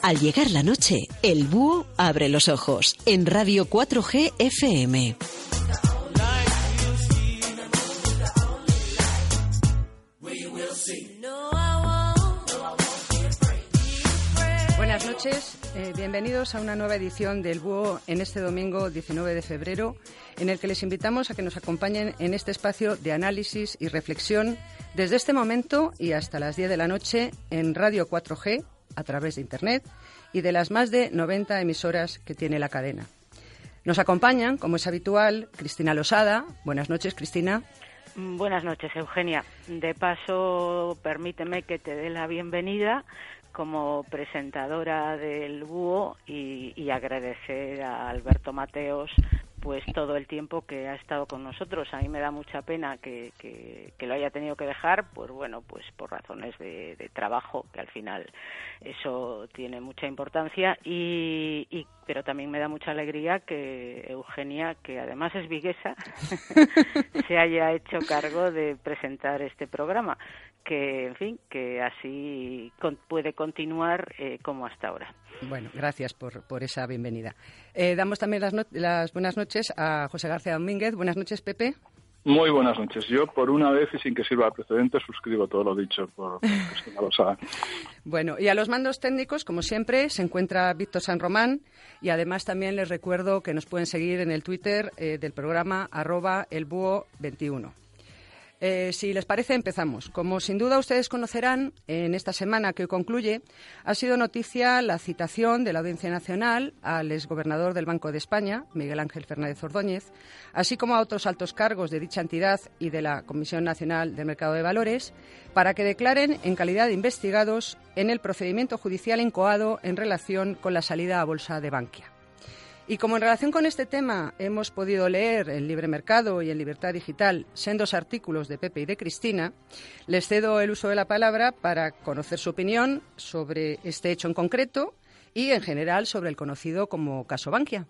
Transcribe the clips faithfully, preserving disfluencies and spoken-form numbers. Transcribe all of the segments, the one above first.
Al llegar la noche, el búho abre los ojos en Radio cuatro G F M. Buenas noches, eh, bienvenidos a una nueva edición del Búho en este domingo diecinueve de febrero, en el que les invitamos a que nos acompañen en este espacio de análisis y reflexión desde este momento y hasta las diez de la noche en Radio cuatro G, a través de Internet, y de las más de noventa emisoras que tiene la cadena. Nos acompañan, como es habitual, Cristina Losada. Buenas noches, Cristina. Buenas noches, Eugenia. De paso, permíteme que te dé la bienvenida como presentadora del Búho y, y agradecer a Alberto Mateos pues todo el tiempo que ha estado con nosotros. A mí me da mucha pena que, que, que lo haya tenido que dejar, pues bueno, pues por razones de, de trabajo, que al final eso tiene mucha importancia, y, y pero también me da mucha alegría que Eugenia, que además es viguesa, se haya hecho cargo de presentar este programa, que en fin, que así con, puede continuar eh, como hasta ahora. Bueno, gracias por, por esa bienvenida. Eh, damos también las, no- las buenas noches a José García Domínguez. Buenas noches, Pepe. Muy buenas noches. Yo, por una vez y sin que sirva de precedente, suscribo todo lo dicho por Cristina Losada. Bueno, y a los mandos técnicos, como siempre, se encuentra Víctor San Román, y además también les recuerdo que nos pueden seguir en el Twitter eh, del programa arroba elbúho veintiuno. Eh, si les parece, empezamos. Como sin duda ustedes conocerán, en esta semana que hoy concluye, ha sido noticia la citación de la Audiencia Nacional al exgobernador del Banco de España, Miguel Ángel Fernández Ordóñez, así como a otros altos cargos de dicha entidad y de la Comisión Nacional del Mercado de Valores, para que declaren en calidad de investigados en el procedimiento judicial incoado en relación con la salida a bolsa de Bankia. Y como en relación con este tema hemos podido leer en Libre Mercado y en Libertad Digital sendos artículos de Pepe y de Cristina, les cedo el uso de la palabra para conocer su opinión sobre este hecho en concreto y, en general, sobre el conocido como caso Bankia.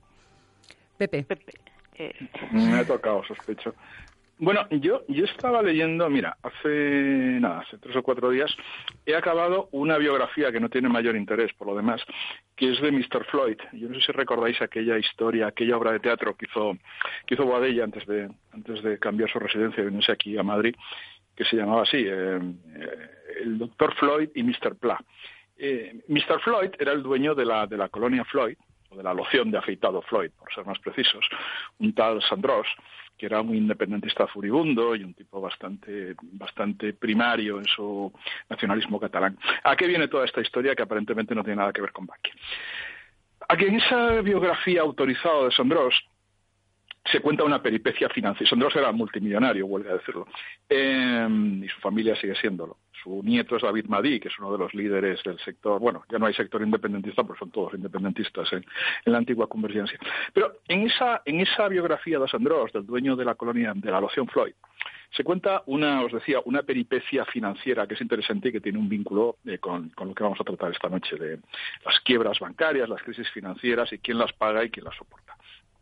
Pepe. Pepe eh... Me ha tocado, sospecho. Bueno, yo yo estaba leyendo, mira, hace nada, hace tres o cuatro días he acabado una biografía que no tiene mayor interés por lo demás, que es de mister Floyd. Yo no sé si recordáis aquella historia, aquella obra de teatro que hizo que hizo Boadella antes de antes de cambiar su residencia y venirse aquí a Madrid, que se llamaba así, eh, eh, el doctor Floyd y mister Pla. Eh, mister Floyd era el dueño de la de la colonia Floyd, o de la loción de afeitado Floyd, por ser más precisos, un tal Sandros, que era un independentista furibundo y un tipo bastante bastante primario en su nacionalismo catalán. ¿A qué viene toda esta historia que aparentemente no tiene nada que ver con Bankia? Aquí en esa biografía autorizada de Sandros se cuenta una peripecia financiera. Sandros era multimillonario, vuelve a decirlo, eh, y su familia sigue siéndolo. Su nieto es David Madí, que es uno de los líderes del sector. Bueno, ya no hay sector independentista, porque son todos independentistas en, en la antigua Convergencia. Pero en esa en esa biografía de Sandros, del dueño de la colonia de la loción Floyd, se cuenta una, os decía, una peripecia financiera que es interesante y que tiene un vínculo eh, con, con lo que vamos a tratar esta noche, de las quiebras bancarias, las crisis financieras y quién las paga y quién las soporta.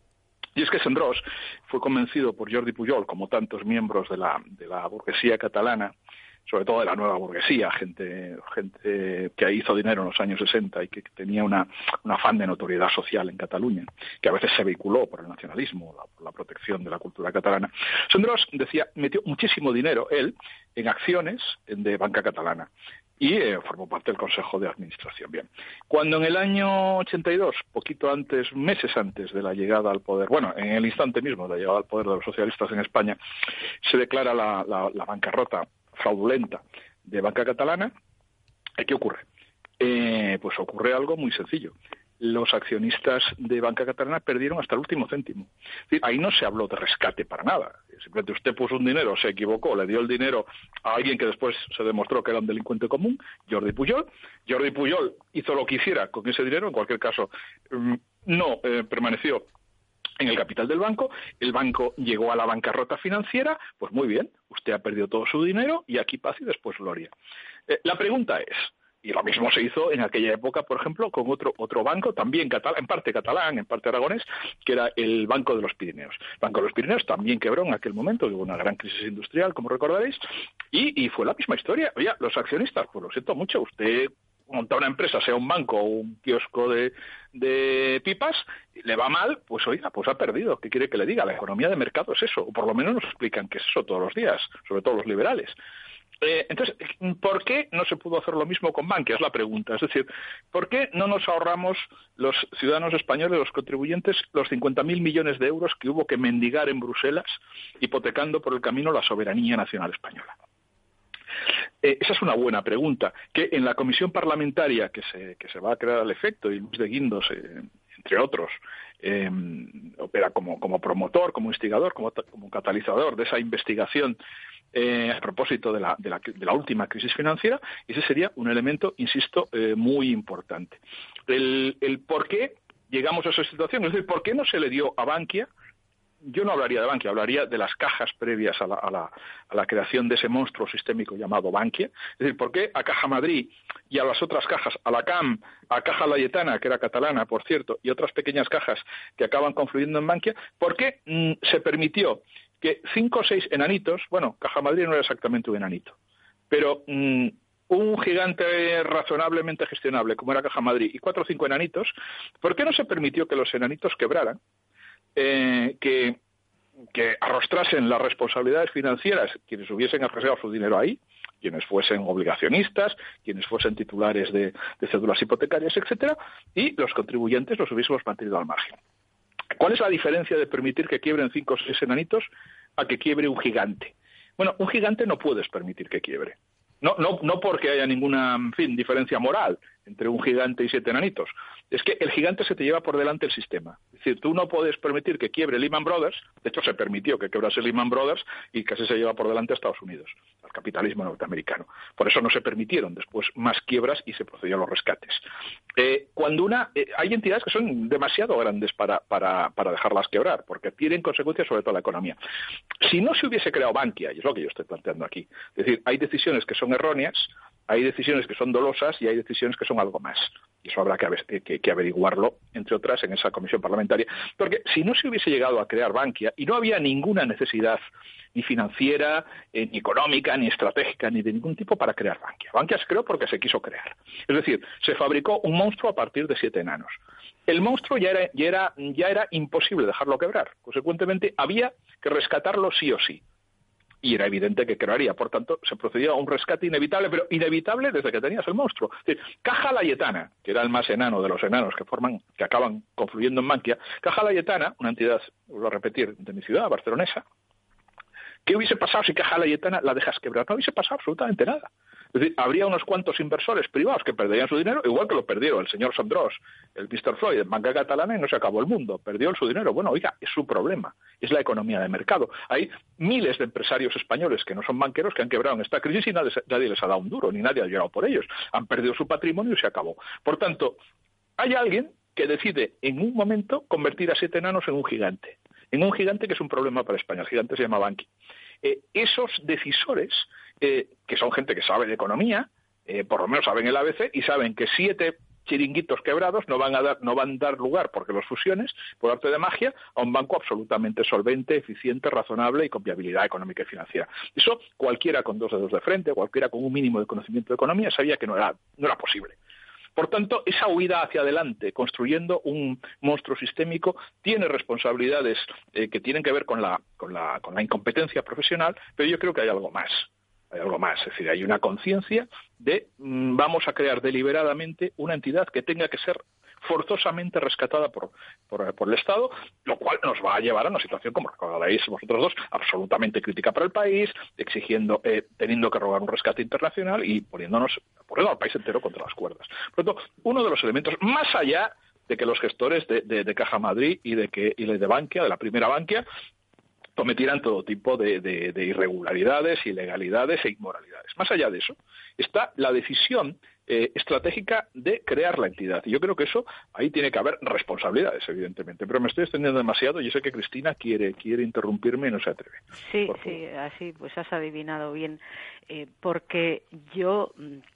Y es que Sandros fue convencido por Jordi Pujol, como tantos miembros de la, de la burguesía catalana, sobre todo de la nueva burguesía, gente gente que hizo dinero en los años sesenta y que tenía una, un afán de notoriedad social en Cataluña, que a veces se vehiculó por el nacionalismo, la, por la protección de la cultura catalana. Sandros decía, metió muchísimo dinero, él, en acciones de Banca Catalana, y eh, formó parte del Consejo de Administración. Bien, cuando en el año ochenta y dos, poquito antes, meses antes de la llegada al poder, bueno, en el instante mismo de la llegada al poder de los socialistas en España, se declara la, la, la bancarrota fraudulenta de Banca Catalana, ¿qué ocurre? Eh, pues ocurre algo muy sencillo. Los accionistas de Banca Catalana perdieron hasta el último céntimo. Es decir, ahí no se habló de rescate para nada. Simplemente usted puso un dinero, se equivocó, le dio el dinero a alguien que después se demostró que era un delincuente común, Jordi Pujol. Jordi Pujol hizo lo que hiciera con ese dinero, en cualquier caso no eh, permaneció en el capital del banco, el banco llegó a la bancarrota financiera, pues muy bien, usted ha perdido todo su dinero y aquí paz y después gloria. Eh, la pregunta es, y lo mismo se hizo en aquella época, por ejemplo, con otro otro banco, también catalán, en parte catalán, en parte aragonés, que era el Banco de los Pirineos. El Banco de los Pirineos también quebró en aquel momento, hubo una gran crisis industrial, como recordaréis, y, y fue la misma historia. Oye, los accionistas, pues lo siento mucho, usted montar una empresa, sea un banco o un kiosco de, de pipas, le va mal, pues oiga, pues ha perdido. ¿Qué quiere que le diga? La economía de mercado es eso, o por lo menos nos explican que es eso todos los días, sobre todo los liberales. Eh, entonces, ¿por qué no se pudo hacer lo mismo con Bankia? Es la pregunta. Es decir, ¿por qué no nos ahorramos los ciudadanos españoles, los contribuyentes, los cincuenta mil millones de euros que hubo que mendigar en Bruselas, hipotecando por el camino la soberanía nacional española? Eh, esa es una buena pregunta, que en la comisión parlamentaria que se, que se va a crear al efecto, y Luis de Guindos, eh, entre otros, eh, opera como, como promotor, como instigador, como, como catalizador de esa investigación eh, a propósito de la, de, la, de la última crisis financiera, y ese sería un elemento, insisto, eh, muy importante. El, el por qué llegamos a esa situación, es decir, ¿por qué no se le dio a Bankia? Yo no hablaría de Bankia, hablaría de las cajas previas a la, a, la, a la creación de ese monstruo sistémico llamado Bankia. Es decir, ¿por qué a Caja Madrid y a las otras cajas, a la C A M, a Caja Laietana, que era catalana, por cierto, y otras pequeñas cajas que acaban confluyendo en Bankia, por qué mmm, se permitió que cinco o seis enanitos, bueno, Caja Madrid no era exactamente un enanito, pero mmm, un gigante razonablemente gestionable como era Caja Madrid y cuatro o cinco enanitos, ¿por qué no se permitió que los enanitos quebraran? Eh, que, que arrostrasen las responsabilidades financieras quienes hubiesen arriesgado su dinero ahí, quienes fuesen obligacionistas, quienes fuesen titulares de, de cédulas hipotecarias, etcétera, y los contribuyentes los hubiésemos mantenido al margen. ¿Cuál es la diferencia de permitir que quiebren cinco o seis enanitos a que quiebre un gigante? Bueno, un gigante no puedes permitir que quiebre. No, no, no porque haya ninguna, en fin, diferencia moral entre un gigante y siete enanitos. Es que el gigante se te lleva por delante el sistema. Es decir, tú no puedes permitir que quiebre Lehman Brothers. De hecho, se permitió que quebrase Lehman Brothers y casi se lleva por delante a Estados Unidos, al capitalismo norteamericano. Por eso no se permitieron después más quiebras y se procedió a los rescates. Eh, cuando una eh, hay entidades que son demasiado grandes para, para, para dejarlas quebrar, porque tienen consecuencias sobre toda la economía. Si no se hubiese creado Bankia, y es lo que yo estoy planteando aquí, es decir, hay decisiones que son erróneas, hay decisiones que son dolosas y hay decisiones que son algo más. Y eso habrá que, que, que averiguarlo, entre otras, en esa comisión parlamentaria. Porque si no se hubiese llegado a crear Bankia, y no había ninguna necesidad ni financiera, eh, ni económica, ni estratégica, ni de ningún tipo para crear Bankia. Bankia se creó porque se quiso crear. Es decir, se fabricó un monstruo a partir de siete enanos. El monstruo ya era, ya era, ya era imposible dejarlo quebrar. Consecuentemente, había que rescatarlo sí o sí. Y era evidente que quebraría. Por tanto, se procedió a un rescate inevitable, pero inevitable desde que tenías el monstruo. Es decir, Caja Laietana, que era el más enano de los enanos que forman, que acaban confluyendo en Bankia, Caja Laietana, una entidad, vuelvo a repetir, de mi ciudad, barcelonesa, ¿qué hubiese pasado si Caja Laietana la dejas quebrar? No hubiese pasado absolutamente nada. Es decir, habría unos cuantos inversores privados que perderían su dinero, igual que lo perdieron el señor Sandros, el mister Floyd, en Banca Catalana, y no se acabó el mundo. Perdió su dinero. Bueno, oiga, es su problema. Es la economía de mercado. Hay miles de empresarios españoles que no son banqueros que han quebrado en esta crisis y nadie, nadie les ha dado un duro, ni nadie ha llorado por ellos. Han perdido su patrimonio y se acabó. Por tanto, hay alguien que decide en un momento convertir a siete enanos en un gigante. En un gigante que es un problema para España. El gigante se llama Bankia. Eh, esos decisores, eh, que son gente que sabe de economía, eh, por lo menos saben el A B C y saben que siete chiringuitos quebrados no van a dar no van a dar lugar, porque los fusiones, por arte de magia, a un banco absolutamente solvente, eficiente, razonable y con viabilidad económica y financiera. Eso cualquiera con dos dedos de frente, cualquiera con un mínimo de conocimiento de economía sabía que no era, no era posible. Por tanto, esa huida hacia adelante, construyendo un monstruo sistémico, tiene responsabilidades eh, que tienen que ver con la, con la, con la incompetencia profesional, pero yo creo que hay algo más. Hay algo más, es decir, hay una conciencia de mmm, vamos a crear deliberadamente una entidad que tenga que ser forzosamente rescatada por, por, por el Estado, lo cual nos va a llevar a una situación, como recordaréis vosotros dos, absolutamente crítica para el país, exigiendo, eh, teniendo que rogar un rescate internacional y poniéndonos, poniendo al país entero contra las cuerdas. Por lo tanto, uno de los elementos, más allá de que los gestores de, de, de Caja Madrid y de que y de Bankia, de la primera Bankia, cometieran todo tipo de, de, de irregularidades, ilegalidades e inmoralidades. Más allá de eso, está la decisión eh, estratégica de crear la entidad. Y yo creo que eso, ahí tiene que haber responsabilidades, evidentemente. Pero me estoy extendiendo demasiado y yo sé que Cristina quiere, quiere interrumpirme y no se atreve. Sí, sí, así pues has adivinado bien. Eh, porque yo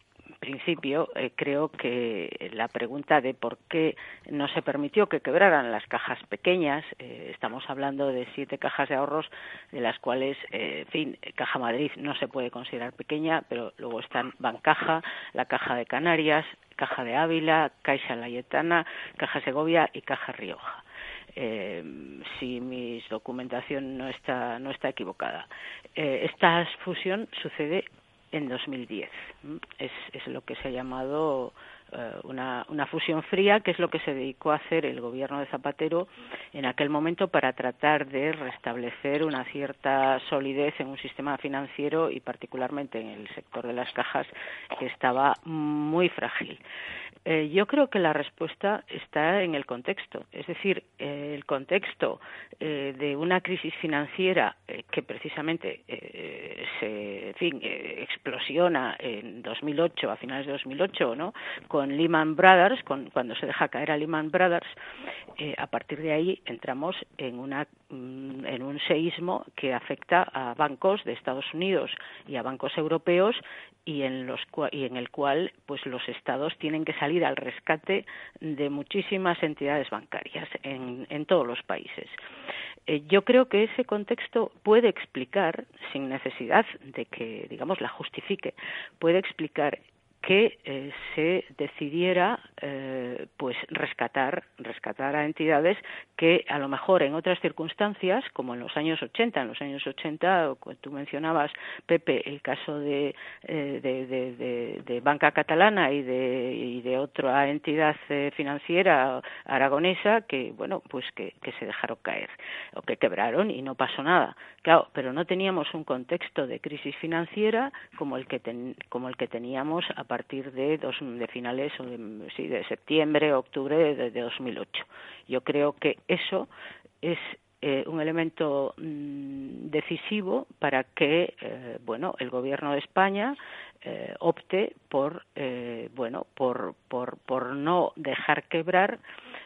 principio, eh, creo que la pregunta de por qué no se permitió que quebraran las cajas pequeñas, eh, estamos hablando de siete cajas de ahorros, de las cuales, eh, en fin, Caja Madrid no se puede considerar pequeña, pero luego están Bancaja, la Caja de Canarias, Caja de Ávila, Caixa Laietana, Caja Segovia y Caja Rioja. Eh, si mi documentación no está no está equivocada. Eh, esta fusión sucede en dos mil diez. Es, es lo que se ha llamado eh, una, una fusión fría, que es lo que se dedicó a hacer el gobierno de Zapatero en aquel momento para tratar de restablecer una cierta solidez en un sistema financiero y particularmente en el sector de las cajas, que estaba muy frágil. Eh, yo creo que la respuesta está en el contexto, es decir, eh, el contexto eh, de una crisis financiera eh, que precisamente eh, se, en fin, eh, explosiona en dos mil ocho, a finales de dos mil ocho, ¿no? Con Lehman Brothers, con, cuando se deja caer a Lehman Brothers, eh, a partir de ahí entramos en una en un seísmo que afecta a bancos de Estados Unidos y a bancos europeos y en los y en el cual pues los estados tienen que salir al rescate de muchísimas entidades bancarias en, en todos los países. Eh, yo creo que ese contexto puede explicar, sin necesidad de que, digamos, la justifique, puede explicar que eh, se decidiera eh, pues rescatar rescatar a entidades que a lo mejor en otras circunstancias, como en los años ochenta, en los años ochenta, tú mencionabas, Pepe, el caso de, eh, de, de, de, de Banca Catalana y de, y de otra entidad eh, financiera aragonesa que, bueno, pues que, que se dejaron caer o que quebraron y no pasó nada. Claro, pero no teníamos un contexto de crisis financiera como el que ten, como el que teníamos a partir de, dos, de finales o de, sí, de septiembre, octubre de, de dos mil ocho. Yo creo que eso es eh, un elemento mmm, decisivo para que eh, bueno, el Gobierno de España eh, opte por eh, bueno, por, por, por no dejar quebrar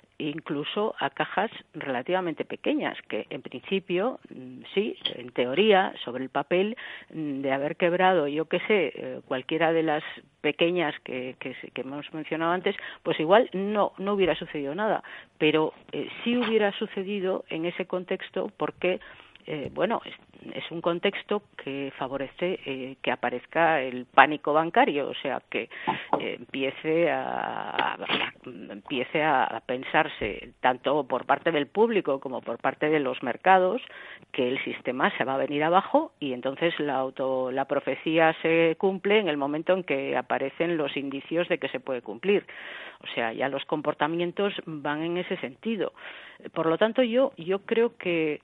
incluso a cajas relativamente pequeñas, que en principio, sí, en teoría, sobre el papel, de haber quebrado, yo qué sé, cualquiera de las pequeñas que, que, que hemos mencionado antes, pues igual no, no hubiera sucedido nada, pero eh, sí hubiera sucedido en ese contexto porque Eh, bueno, es, es un contexto que favorece eh, que aparezca el pánico bancario, o sea, que eh, empiece a, a, a empiece a pensarse tanto por parte del público como por parte de los mercados que el sistema se va a venir abajo y entonces la auto la profecía se cumple en el momento en que aparecen los indicios de que se puede cumplir. O sea, ya los comportamientos van en ese sentido. Por lo tanto, yo yo creo que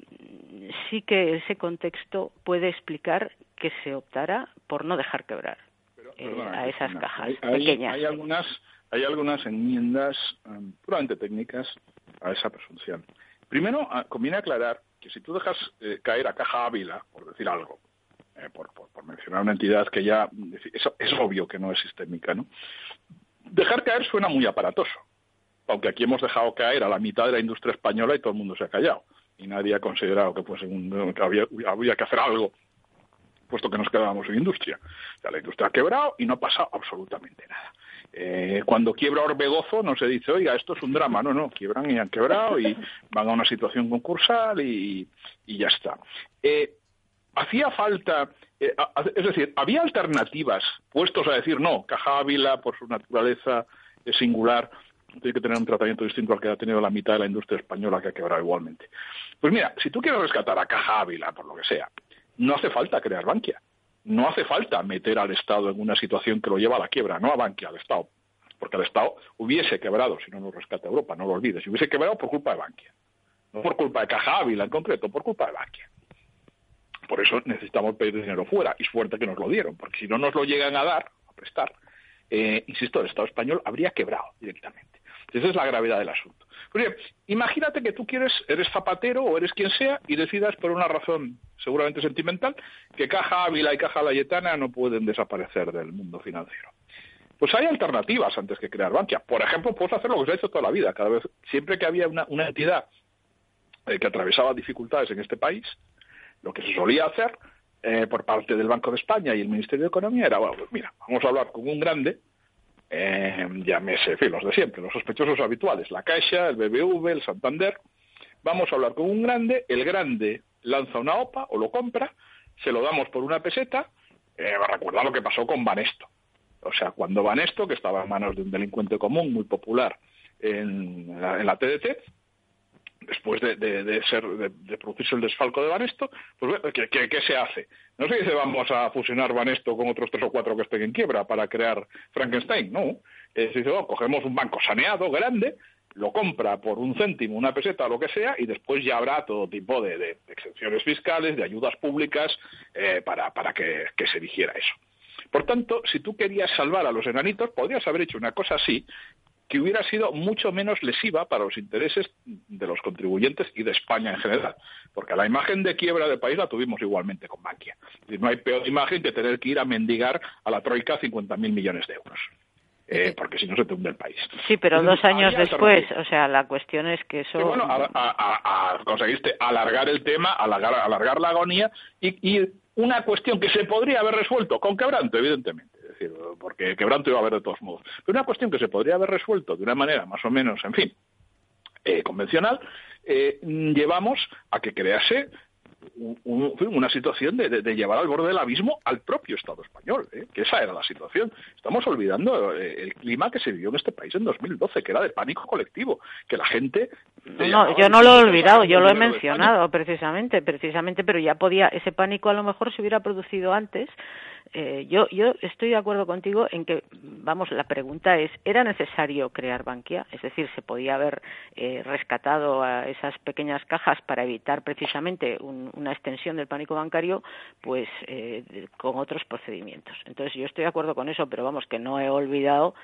sí que ese contexto puede explicar que se optara por no dejar quebrar Pero, eh, perdona, a esas cajas hay, pequeñas. Hay, hay algunas hay algunas enmiendas um, puramente técnicas a esa presunción. Primero, uh, conviene aclarar que si tú dejas eh, caer a Caja Ávila, por decir algo, eh, por, por, por mencionar una entidad que ya es, es obvio que no es sistémica, ¿no? Dejar caer suena muy aparatoso, aunque aquí hemos dejado caer a la mitad de la industria española y todo el mundo se ha callado. Y nadie ha considerado que, fuese un, que había, había que hacer algo, puesto que nos quedábamos sin industria. O sea, la industria ha quebrado y no ha pasado absolutamente nada. Eh, cuando quiebra Orbegozo no se dice, oiga, esto es un drama. No, no, quiebran y han quebrado y van a una situación concursal y, y ya está. Eh, hacía falta, eh, es decir, había alternativas, puestos a decir, no, Caja Ávila, por su naturaleza es singular, tiene que tener un tratamiento distinto al que ha tenido la mitad de la industria española, que ha quebrado igualmente. Pues mira, si tú quieres rescatar a Caja Ávila, por lo que sea, no hace falta crear Bankia. No hace falta meter al Estado en una situación que lo lleva a la quiebra, no a Bankia, al Estado. Porque el Estado hubiese quebrado, si no nos rescata Europa, no lo olvides, si hubiese quebrado por culpa de Bankia. No por culpa de Caja Ávila en concreto, por culpa de Bankia. Por eso necesitamos pedir dinero fuera, y suerte que nos lo dieron, porque si no nos lo llegan a dar, a prestar, eh, insisto, el Estado español habría quebrado directamente. Esa es la gravedad del asunto. Pues bien, imagínate que tú quieres, eres Zapatero o eres quien sea y decidas por una razón seguramente sentimental que Caja Ávila y Caja Laietana no pueden desaparecer del mundo financiero. Pues hay alternativas antes que crear Bankia. Por ejemplo, puedes hacer lo que se ha hecho toda la vida. Cada vez, siempre que había una, una entidad eh, que atravesaba dificultades en este país, lo que se solía hacer eh, por parte del Banco de España y el Ministerio de Economía era, bueno, pues mira, vamos a hablar con un grande eh, llámese, en fin, los de siempre, los sospechosos habituales, la Caixa, el B B V, el Santander. Vamos a hablar con un grande, el grande lanza una O P A o lo compra, se lo damos por una peseta. Eh, recuerda lo que pasó con Banesto. O sea, cuando Banesto, que estaba en manos de un delincuente común muy popular en la, en la T D T, después de, de, de ser de, de producirse el desfalco de Banesto, pues ¿qué, qué, qué se hace? No se dice vamos a fusionar Banesto con otros tres o cuatro que estén en quiebra para crear Frankenstein, no. Eh, se dice, oh, cogemos un banco saneado, grande, lo compra por un céntimo, una peseta, lo que sea, y después ya habrá todo tipo de, de exenciones fiscales, de ayudas públicas eh, para, para que, que se dijera eso. Por tanto, si tú querías salvar a los enanitos, podrías haber hecho una cosa así, que hubiera sido mucho menos lesiva para los intereses de los contribuyentes y de España en general. Porque la imagen de quiebra del país la tuvimos igualmente con Bankia. Es decir, no hay peor imagen que tener que ir a mendigar a la Troika cincuenta mil millones de euros. Eh, porque si no se te hunde el país. Sí, pero Entonces, dos años después, o sea, la cuestión es que eso... Y bueno, a, a, a, a conseguiste alargar el tema, alargar, alargar la agonía y, y una cuestión que se podría haber resuelto con quebranto, evidentemente, es decir, porque quebranto iba a haber de todos modos, pero una cuestión que se podría haber resuelto de una manera más o menos, en fin, eh, convencional, eh, llevamos a que crease Un, un, una situación de, de, de llevar al borde del abismo al propio Estado español, ¿eh? Que esa era la situación. Estamos olvidando eh, el clima que se vivió en este país en dos mil doce, que era de pánico colectivo, que la gente... No, yo no lo he olvidado, yo lo he mencionado precisamente, precisamente, pero ya podía, ese pánico a lo mejor se hubiera producido antes. Eh, yo, yo estoy de acuerdo contigo en que, vamos, la pregunta es, ¿era necesario crear Bankia? Es decir, ¿se podía haber eh, rescatado a esas pequeñas cajas para evitar precisamente un, una extensión del pánico bancario? Pues eh, con otros procedimientos. Entonces, yo estoy de acuerdo con eso, pero vamos, que no he olvidado,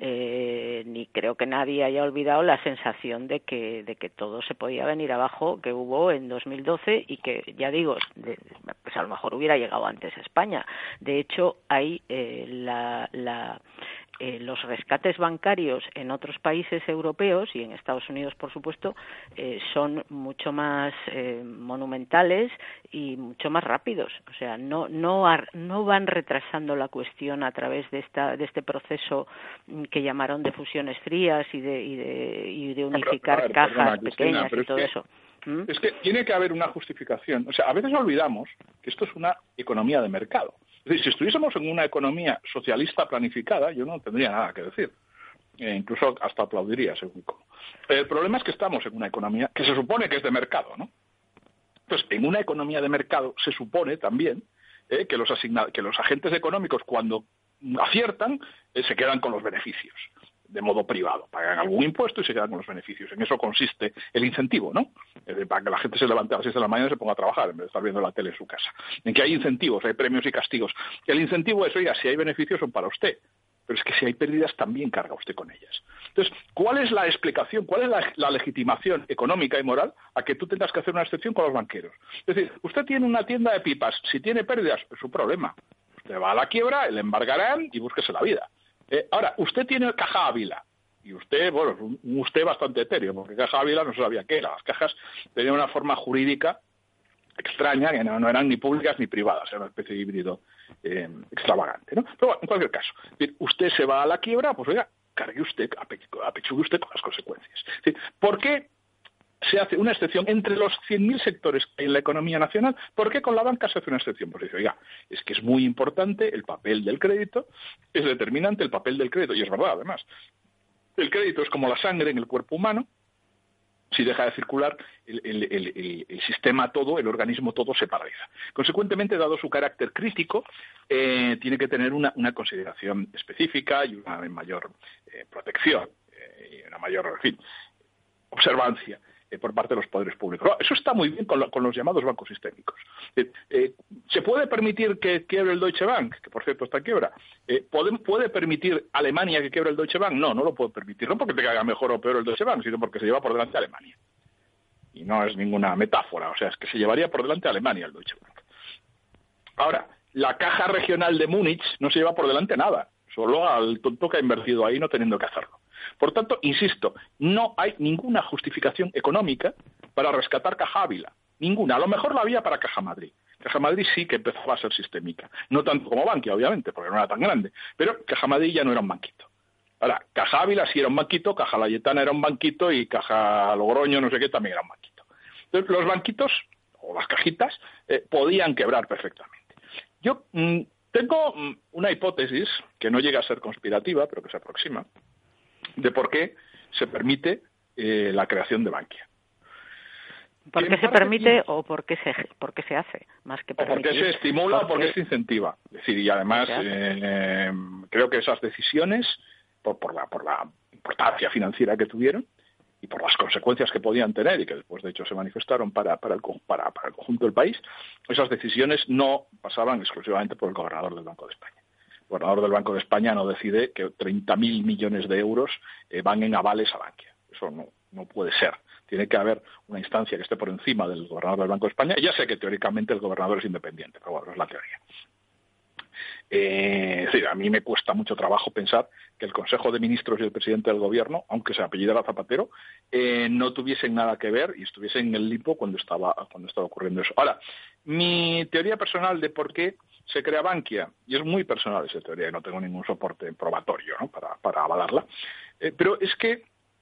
eh, ni creo que nadie haya olvidado la sensación de que, de que todo se podía venir abajo, que hubo en dos mil doce y que, ya digo, de, pues a lo mejor hubiera llegado antes a España. De hecho, hay eh, la, la, eh, los rescates bancarios en otros países europeos y en Estados Unidos, por supuesto, eh, son mucho más eh, monumentales y mucho más rápidos. O sea, no no no van retrasando la cuestión a través de esta de este proceso que llamaron de fusiones frías y de y de, y de unificar no, pero, ver, cajas perdona, pequeñas y todo que... eso. ¿Mm? Es que tiene que haber una justificación. O sea, a veces olvidamos que esto es una economía de mercado. Es decir, si estuviésemos en una economía socialista planificada, yo no tendría nada que decir. Eh, incluso hasta aplaudiría, según cómo. El problema es que estamos en una economía que se supone que es de mercado, ¿no? Entonces, en una economía de mercado se supone también eh, que, los asigna- que los agentes económicos, cuando aciertan, eh, se quedan con los beneficios de modo privado, pagan algún impuesto y se quedan con los beneficios. En eso consiste el incentivo, ¿no? Eh, para que la gente se levante a las seis de la mañana y se ponga a trabajar en vez de estar viendo la tele en su casa. En que hay incentivos, hay premios y castigos. El incentivo es, oiga, si hay beneficios son para usted, pero es que si hay pérdidas también carga usted con ellas. Entonces, ¿cuál es la explicación, cuál es la, la legitimación económica y moral a que tú tengas que hacer una excepción con los banqueros? Es decir, usted tiene una tienda de pipas, si tiene pérdidas, es su problema. Usted va a la quiebra, le embargarán y búsquese la vida. Eh, ahora, usted tiene Caja Ávila, y usted, bueno, un usted bastante etéreo, porque Caja Ávila no se sabía qué era. Las cajas tenían una forma jurídica extraña, que no, no eran ni públicas ni privadas, era una especie de híbrido eh, extravagante, ¿no? Pero bueno, en cualquier caso, usted se va a la quiebra, pues oiga, cargue usted, apechugue usted con las consecuencias. Es decir, ¿por qué se hace una excepción entre los cien mil sectores en la economía nacional? ¿Por qué con la banca se hace una excepción? Pues dice, oiga, es que es muy importante el papel del crédito, es determinante el papel del crédito, y es verdad, además. El crédito es como la sangre en el cuerpo humano. Si deja de circular, el, el, el, el sistema todo, el organismo todo se paraliza. Consecuentemente, dado su carácter crítico, eh, tiene que tener una, una consideración específica y una mayor eh, protección, eh, y una mayor, en fin, observancia eh, por parte de los poderes públicos. No, eso está muy bien con, lo, con los llamados bancos sistémicos. Eh, eh, ¿Se puede permitir que quiebre el Deutsche Bank? Que, por cierto, está en quiebra. Eh, ¿puede, ¿Puede permitir Alemania que quiebre el Deutsche Bank? No, no lo puede permitir. No porque te caiga mejor o peor el Deutsche Bank, sino porque se lleva por delante a Alemania. Y no es ninguna metáfora. O sea, es que se llevaría por delante a Alemania el Deutsche Bank. Ahora, la Caja Regional de Múnich no se lleva por delante nada. Solo al tonto que ha invertido ahí no teniendo que hacerlo. Por tanto, insisto, no hay ninguna justificación económica para rescatar Caja Ávila. Ninguna. A lo mejor la había para Caja Madrid. Caja Madrid sí que empezó a ser sistémica. No tanto como Bankia, obviamente, porque no era tan grande. Pero Caja Madrid ya no era un banquito. Ahora, Caja Ávila sí era un banquito, Caja Layetana era un banquito y Caja Logroño, no sé qué, también era un banquito. Entonces, los banquitos, o las cajitas, eh, podían quebrar perfectamente. Yo mmm, tengo mmm, una hipótesis, que no llega a ser conspirativa, pero que se aproxima, de por qué se permite eh, la creación de Bankia. ¿Por qué se permite o por qué se, por qué se hace? Más que permitir. O porque se estimula o porque se incentiva. Es decir, y además eh, creo que esas decisiones, por, por, la, por la importancia financiera que tuvieron y por las consecuencias que podían tener y que después de hecho se manifestaron para, para, el, para, para el conjunto del país, esas decisiones no pasaban exclusivamente por el gobernador del Banco de España. El gobernador del Banco de España no decide que treinta mil millones de euros eh, van en avales a Bankia. Eso no, no puede ser. Tiene que haber una instancia que esté por encima del gobernador del Banco de España. Ya sé que teóricamente el gobernador es independiente, pero bueno, es la teoría. Eh, es decir, a mí me cuesta mucho trabajo pensar que el Consejo de Ministros y el presidente del Gobierno, aunque se apellidara Zapatero, eh, no tuviesen nada que ver y estuviesen en el limbo cuando estaba, cuando estaba ocurriendo eso. Ahora, mi teoría personal de por qué se crea Bankia, y es muy personal esa teoría, y no tengo ningún soporte probatorio, ¿no?, para, para avalarla, eh, pero es que,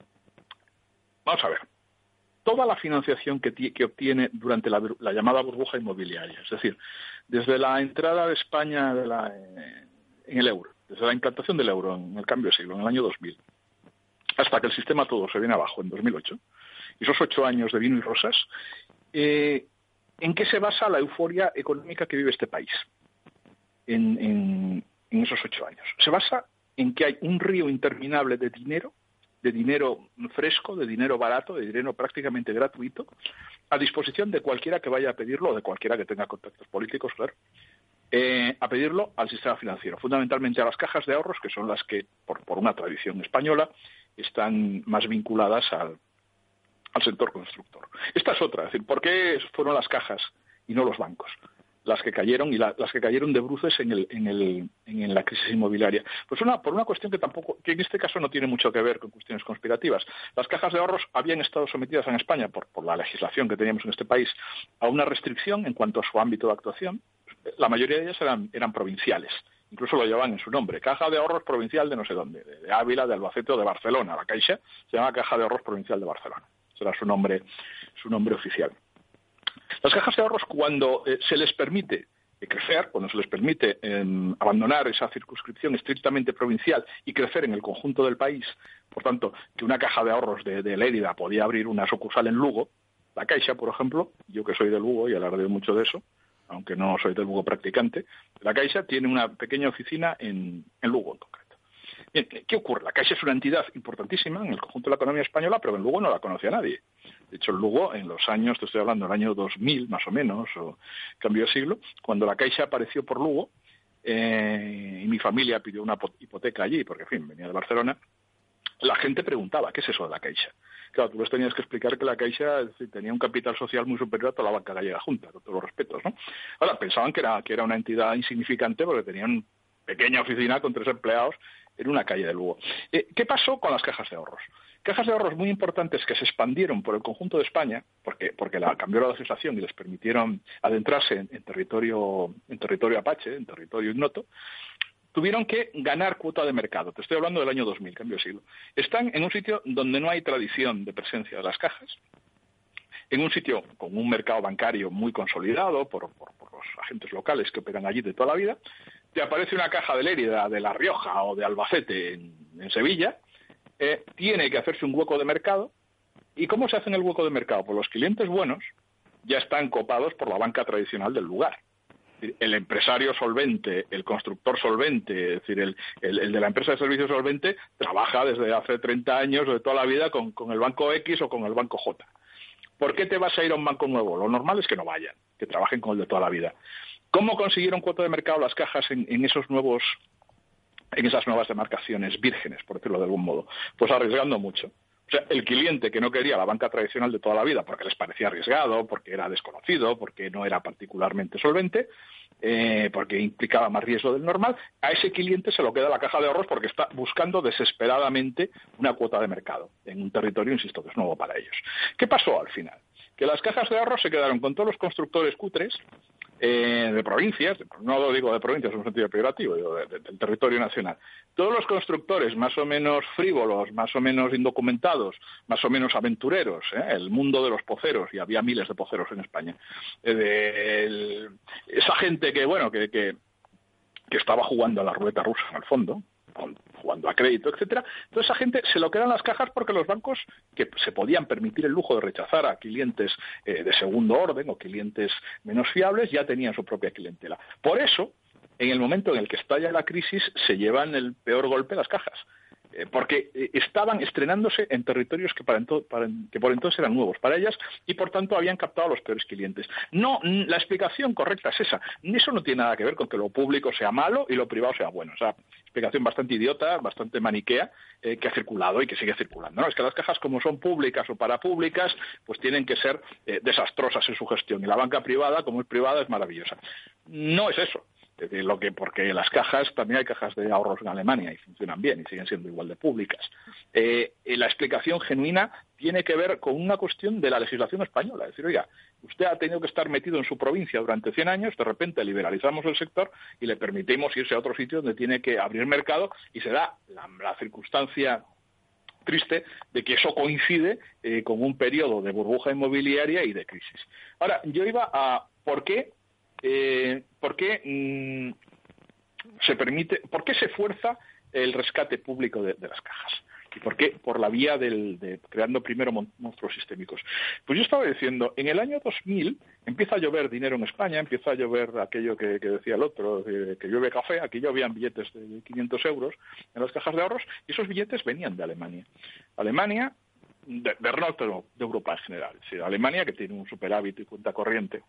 vamos a ver, toda la financiación que, que obtiene durante la, la llamada burbuja inmobiliaria, es decir, desde la entrada de España de la, eh, en el euro, desde la implantación del euro en el cambio de siglo, en el año dos mil, hasta que el sistema todo se viene abajo en dos mil ocho, y esos ocho años de vino y rosas, eh, ¿en qué se basa la euforia económica que vive este país en, en, en esos ocho años? Se basa en que hay un río interminable de dinero, de dinero fresco, de dinero barato, de dinero prácticamente gratuito, a disposición de cualquiera que vaya a pedirlo, o de cualquiera que tenga contactos políticos, claro, eh, a pedirlo al sistema financiero, fundamentalmente a las cajas de ahorros, que son las que, por, por una tradición española, están más vinculadas al, al sector constructor. Esta es otra, es decir, ¿por qué fueron las cajas y no los bancos las que cayeron y la, las que cayeron de bruces en, el, en, el, en la crisis inmobiliaria? Pues una, por una cuestión que tampoco, que en este caso no tiene mucho que ver con cuestiones conspirativas. Las cajas de ahorros habían estado sometidas en España, por, por la legislación que teníamos en este país, a una restricción en cuanto a su ámbito de actuación. La mayoría de ellas eran, eran provinciales. Incluso lo llevaban en su nombre. Caja de ahorros provincial de no sé dónde, de, de Ávila, de Albacete o de Barcelona. La Caixa se llama Caja de ahorros provincial de Barcelona. Ese era su nombre, su nombre oficial. Las cajas de ahorros, cuando eh, se les permite eh, crecer, cuando se les permite eh, abandonar esa circunscripción estrictamente provincial y crecer en el conjunto del país, por tanto, que una caja de ahorros de, de Lérida podía abrir una sucursal en Lugo, la Caixa, por ejemplo, yo que soy de Lugo y alardeo mucho de eso, aunque no soy de Lugo practicante, la Caixa tiene una pequeña oficina en, en Lugo en concreto. Bien, ¿qué ocurre? La Caixa es una entidad importantísima en el conjunto de la economía española, pero en Lugo no la conocía nadie. De hecho, en Lugo, en los años, te estoy hablando del año dos mil, más o menos, o cambio de siglo, cuando la Caixa apareció por Lugo, eh, y mi familia pidió una hipoteca allí, porque, en fin, venía de Barcelona, la gente preguntaba, ¿qué es eso de la Caixa? Claro, tú les tenías que explicar que la Caixa, es decir, tenía un capital social muy superior a toda la banca gallega junta, con todos los respetos, ¿no? Ahora, pensaban que era, que era una entidad insignificante porque tenían una pequeña oficina con tres empleados en una calle de Lugo. Eh, ¿Qué pasó con las cajas de ahorros? Cajas de ahorros muy importantes que se expandieron por el conjunto de España, porque, porque la, cambió la legislación y les permitieron adentrarse en, en, territorio, en territorio apache, en territorio ignoto, tuvieron que ganar cuota de mercado. Te estoy hablando del año dos mil, cambio de siglo. Están en un sitio donde no hay tradición de presencia de las cajas, en un sitio con un mercado bancario muy consolidado por, por, por los agentes locales que operan allí de toda la vida. Te aparece una caja de Lérida, de La Rioja o de Albacete en, en Sevilla, eh, tiene que hacerse un hueco de mercado. ¿Y cómo se hace en el hueco de mercado? Pues los clientes buenos ya están copados por la banca tradicional del lugar. El empresario solvente, el constructor solvente, es decir, el, el, el de la empresa de servicios solvente, trabaja desde hace treinta años, de toda la vida, con, con el banco X o con el banco J. ¿Por qué te vas a ir a un banco nuevo? Lo normal es que no vayan, que trabajen con el de toda la vida. ¿Cómo consiguieron cuota de mercado las cajas en, en esos nuevos, en esas nuevas demarcaciones vírgenes, por decirlo de algún modo? Pues arriesgando mucho. O sea, el cliente que no quería la banca tradicional de toda la vida porque les parecía arriesgado, porque era desconocido, porque no era particularmente solvente, eh, porque implicaba más riesgo del normal, a ese cliente se lo queda la caja de ahorros porque está buscando desesperadamente una cuota de mercado en un territorio, insisto, que es nuevo para ellos. ¿Qué pasó al final? Que las cajas de ahorros se quedaron con todos los constructores cutres eh, de provincias, no lo digo de provincias en un sentido peyorativo, digo de, de, del territorio nacional. Todos los constructores más o menos frívolos, más o menos indocumentados, más o menos aventureros, ¿eh? El mundo de los poceros, y había miles de poceros en España, eh, de, el, esa gente que, bueno, que, que, que estaba jugando a la ruleta rusa en el fondo, jugando a crédito, etcétera. Toda esa gente se lo quedan las cajas porque los bancos, que se podían permitir el lujo de rechazar a clientes eh, de segundo orden o clientes menos fiables, ya tenían su propia clientela. Por eso, en el momento en el que estalla la crisis, se llevan el peor golpe las cajas. Eh, porque eh, estaban estrenándose en territorios que, para ento- para, que por entonces eran nuevos para ellas y por tanto habían captado a los peores clientes. No, n- la explicación correcta es esa. Eso no tiene nada que ver con que lo público sea malo y lo privado sea bueno. O sea, explicación bastante idiota, bastante maniquea, eh, que ha circulado y que sigue circulando. No, es que las cajas, como son públicas o parapúblicas, pues tienen que ser eh, desastrosas en su gestión. Y la banca privada, como es privada, es maravillosa. No es eso. Es decir, lo que, porque las cajas, también hay cajas de ahorros en Alemania y funcionan bien y siguen siendo igual de públicas. Eh, la explicación genuina tiene que ver con una cuestión de la legislación española. Es decir, oiga, usted ha tenido que estar metido en su provincia durante cien años, de repente liberalizamos el sector y le permitimos irse a otro sitio donde tiene que abrir mercado y se da la, la circunstancia triste de que eso coincide eh, con un periodo de burbuja inmobiliaria y de crisis. Ahora, yo iba a ¿por qué? Eh, ¿Por qué mmm, se permite, por qué se fuerza el rescate público de, de las cajas? ¿Y por qué? Por la vía del, de creando primero mon- monstruos sistémicos. Pues yo estaba diciendo, en el año dos mil empieza a llover dinero en España, empieza a llover aquello que, que decía el otro, que, que llueve café. Aquí llovían billetes de quinientos euros en las cajas de ahorros y esos billetes venían de Alemania. Alemania, de, de norte de Europa en general. Es decir, Alemania, que tiene un superávit y cuenta corriente,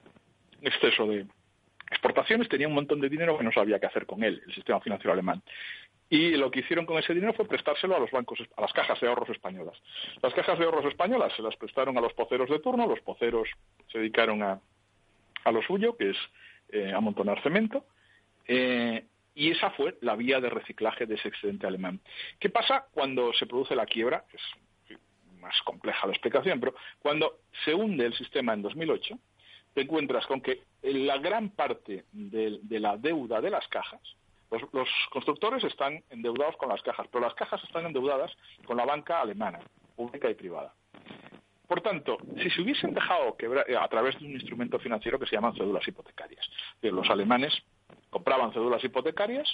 exceso de exportaciones, tenía un montón de dinero que no sabía qué hacer con él, el sistema financiero alemán. Y lo que hicieron con ese dinero fue prestárselo a los bancos, a las cajas de ahorros españolas. Las cajas de ahorros españolas se las prestaron a los poceros de turno, los poceros se dedicaron a, a lo suyo, que es eh, amontonar cemento, eh, y esa fue la vía de reciclaje de ese excedente alemán. ¿Qué pasa cuando se produce la quiebra? Es más compleja la explicación, pero cuando se hunde el sistema en dos mil ocho, te encuentras con que la gran parte de, de la deuda de las cajas, los, los constructores están endeudados con las cajas, pero las cajas están endeudadas con la banca alemana, pública y privada. Por tanto, si se hubiesen dejado quebrar a través de un instrumento financiero que se llaman cédulas hipotecarias, los alemanes compraban cédulas hipotecarias,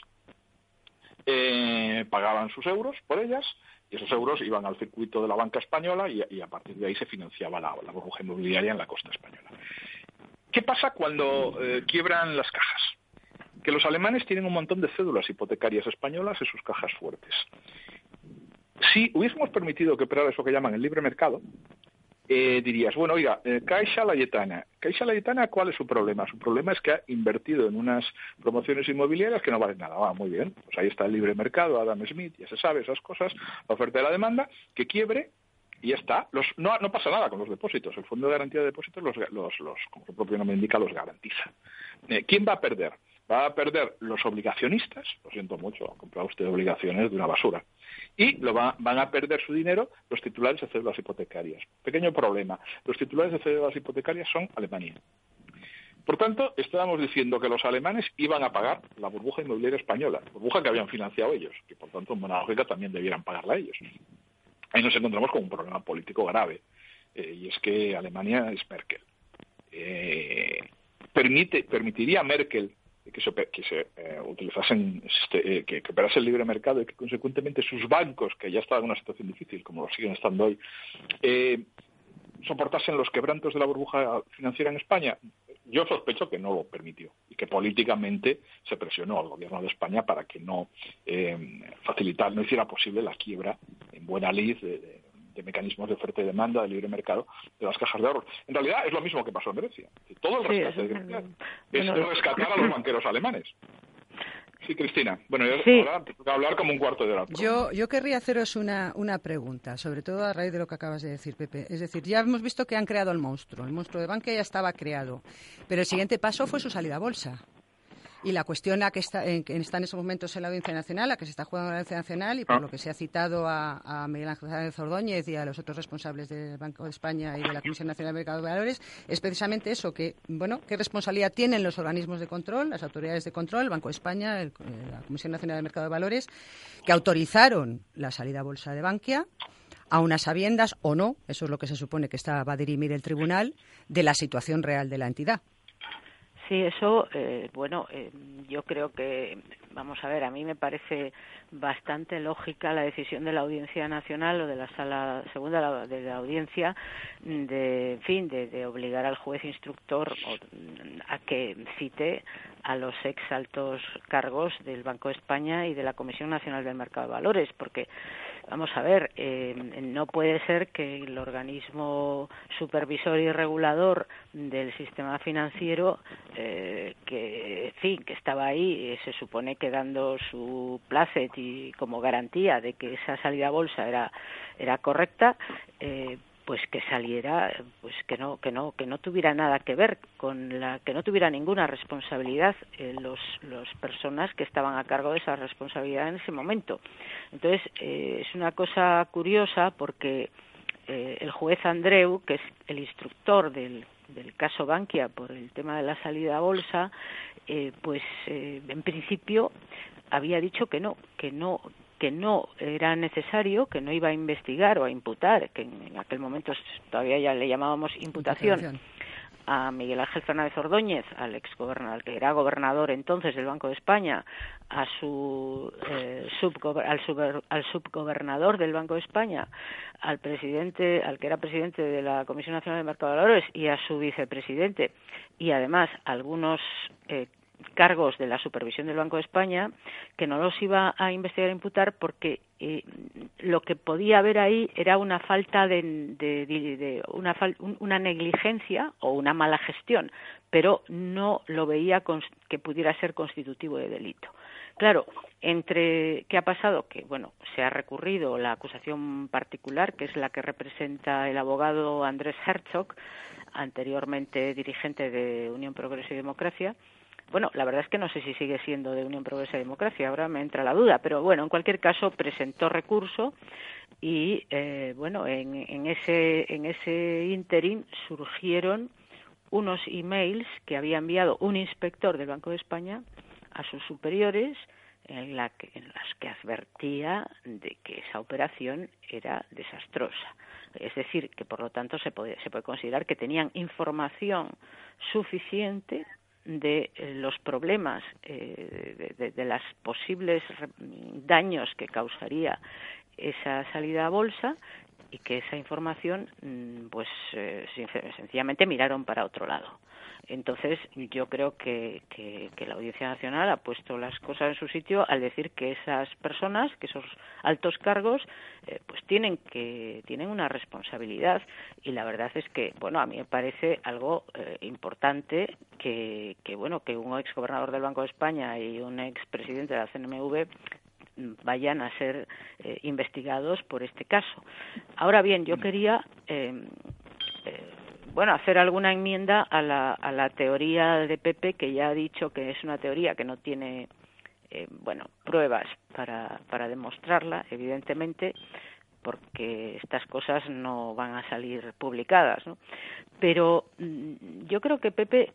eh, pagaban sus euros por ellas, y esos euros iban al circuito de la banca española y, y a partir de ahí se financiaba la, la burbuja inmobiliaria en la costa española. ¿Qué pasa cuando eh, quiebran las cajas? Que los alemanes tienen un montón de cédulas hipotecarias españolas en sus cajas fuertes. Si hubiésemos permitido que operara eso que llaman el libre mercado, eh, dirías, bueno, oiga, eh, Caixa Laietana. Caixa Laietana, ¿cuál es su problema? Su problema es que ha invertido en unas promociones inmobiliarias que no valen nada. Va, muy bien, pues ahí está el libre mercado, Adam Smith, ya se sabe esas cosas, la oferta y la demanda, que quiebre. Y ya está. Los, no, no pasa nada con los depósitos. El Fondo de Garantía de Depósitos, los, los, los, como su propio nombre indica, los garantiza. Eh, ¿Quién va a perder? Va a perder los obligacionistas. Lo siento mucho, ha comprado usted obligaciones de una basura. Y lo va, van a perder su dinero los titulares de cédulas hipotecarias. Pequeño problema. Los titulares de cédulas hipotecarias son Alemania. Por tanto, estábamos diciendo que los alemanes iban a pagar la burbuja inmobiliaria española, burbuja que habían financiado ellos, que por tanto en buena lógica también debieran pagarla ellos. Ahí nos encontramos con un problema político grave, eh, y es que Alemania es Merkel. Eh, permite, permitiría a Merkel que se, que se eh, utilizasen, este, eh, que, que operase el libre mercado y que consecuentemente sus bancos, que ya estaban en una situación difícil, como lo siguen estando hoy, eh, soportasen los quebrantos de la burbuja financiera en España. Yo sospecho que no lo permitió y que políticamente se presionó al gobierno de España para que no eh, facilitar, no hiciera posible la quiebra en buena lid de, de, de mecanismos de oferta y demanda, de libre mercado, de las cajas de ahorros. En realidad es lo mismo que pasó en Grecia. Todo el rescate sí, de Grecia es, es rescatar a los banqueros alemanes. Sí, Cristina. Bueno, yo sí. ahora tengo que hablar como un cuarto de hora. Yo, yo querría haceros una, una pregunta, sobre todo a raíz de lo que acabas de decir, Pepe. Es decir, ya hemos visto que han creado el monstruo. El monstruo de Bankia ya estaba creado. Pero el siguiente paso fue su salida a bolsa. Y la cuestión a que está en, que está en esos momentos en la Audiencia Nacional, a que se está jugando en la Audiencia Nacional, y por lo que se ha citado a, a Miguel Ángel Fernández Ordóñez y a los otros responsables del Banco de España y de la Comisión Nacional del Mercado de Valores, es precisamente eso, que, bueno, qué responsabilidad tienen los organismos de control, las autoridades de control, el Banco de España, el, la Comisión Nacional del Mercado de Valores, que autorizaron la salida a bolsa de Bankia, a unas sabiendas o no, eso es lo que se supone que está, va a dirimir el tribunal, de la situación real de la entidad. Sí, eso, eh, bueno, eh, yo creo que, vamos a ver, a mí me parece bastante lógica la decisión de la Audiencia Nacional o de la Sala Segunda de la Audiencia de, en fin, de, de obligar al juez instructor a que cite a los ex altos cargos del Banco de España y de la Comisión Nacional del Mercado de Valores, porque, vamos a ver, eh, no puede ser que el organismo supervisor y regulador del sistema financiero, eh, que, en fin, que estaba ahí, eh, se supone que dando su placet y como garantía de que esa salida a bolsa era era correcta, eh, pues que saliera, pues que no que no que no tuviera nada que ver con la que no tuviera ninguna responsabilidad eh, los los personas que estaban a cargo de esa responsabilidad en ese momento. Entonces eh, es una cosa curiosa porque eh, el juez Andreu, que es el instructor del del caso Bankia por el tema de la salida a bolsa, eh, pues eh, en principio había dicho que no, que no que no era necesario, que no iba a investigar o a imputar, que en aquel momento todavía ya le llamábamos imputación, imputación. a Miguel Ángel Fernández Ordóñez, al exgobernador, que era gobernador entonces del Banco de España, a su eh, subgo- al, sub- al subgobernador del Banco de España, al presidente, al que era presidente de la Comisión Nacional del Mercado de Valores y a su vicepresidente, y además algunos eh, cargos de la supervisión del Banco de España, que no los iba a investigar e imputar porque eh, lo que podía haber ahí era una falta de, de, de, de una, fal, una negligencia o una mala gestión, pero no lo veía con, que pudiera ser constitutivo de delito. Claro, entre ¿qué ha pasado? Que, bueno, se ha recurrido la acusación particular, que es la que representa el abogado Andrés Herzog, anteriormente dirigente de Unión Progreso y Democracia. Bueno, la verdad es que no sé si sigue siendo de Unión Progreso y Democracia, ahora me entra la duda, pero bueno, en cualquier caso presentó recurso y, eh, bueno, en, en ese en ese ínterin surgieron unos emails que había enviado un inspector del Banco de España a sus superiores en, la que, en las que advertía de que esa operación era desastrosa. Es decir, que por lo tanto se puede, se puede considerar que tenían información suficiente de los problemas, eh, de, de, de las posibles daños que causaría esa salida a bolsa y que esa información, pues eh, sencillamente miraron para otro lado. Entonces, yo creo que, que, que la Audiencia Nacional ha puesto las cosas en su sitio al decir que esas personas, que esos altos cargos, eh, pues tienen que tienen una responsabilidad. Y la verdad es que, bueno, a mí me parece algo eh, importante que, que, bueno, que un exgobernador del Banco de España y un expresidente de la C N M V vayan a ser eh, investigados por este caso. Ahora bien, yo quería eh, eh, bueno, hacer alguna enmienda a la, a la teoría de Pepe, que ya ha dicho que es una teoría que no tiene eh, bueno, pruebas para, para demostrarla, evidentemente, porque estas cosas no van a salir publicadas, ¿no? Pero mm, yo creo que Pepe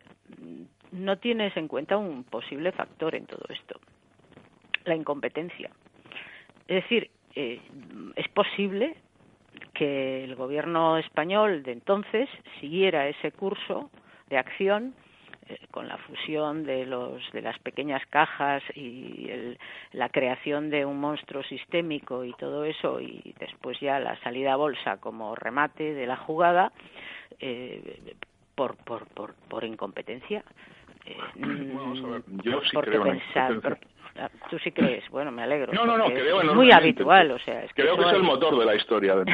no tienes en cuenta un posible factor en todo esto, la incompetencia. Es decir, eh, es posible que el gobierno español de entonces siguiera ese curso de acción eh, con la fusión de los de las pequeñas cajas y el, la creación de un monstruo sistémico y todo eso, y después ya la salida a bolsa como remate de la jugada eh, por, por, por, por incompetencia. Eh, Vamos a ver, yo sí porque creo en pensar, por, tú sí crees, bueno, me alegro. No, no, no, creo es muy habitual, o sea, es que creo que es hay... el motor de la historia. De...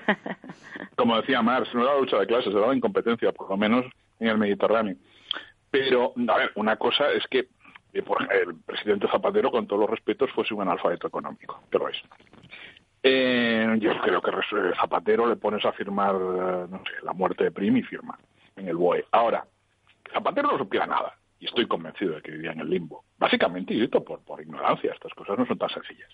Como decía Marx, no era la lucha de clases, era la incompetencia, por lo menos en el Mediterráneo. Pero, a ver, una cosa es que eh, por, el presidente Zapatero, con todos los respetos, fuese un analfabeto económico, que lo es. Eh, yo creo que Zapatero le pones a firmar, no sé, la muerte de Prim y firma en el B O E. Ahora, Zapatero no supiera nada. y estoy convencido de que vivía en el limbo. Básicamente, y esto por, por ignorancia, estas cosas no son tan sencillas.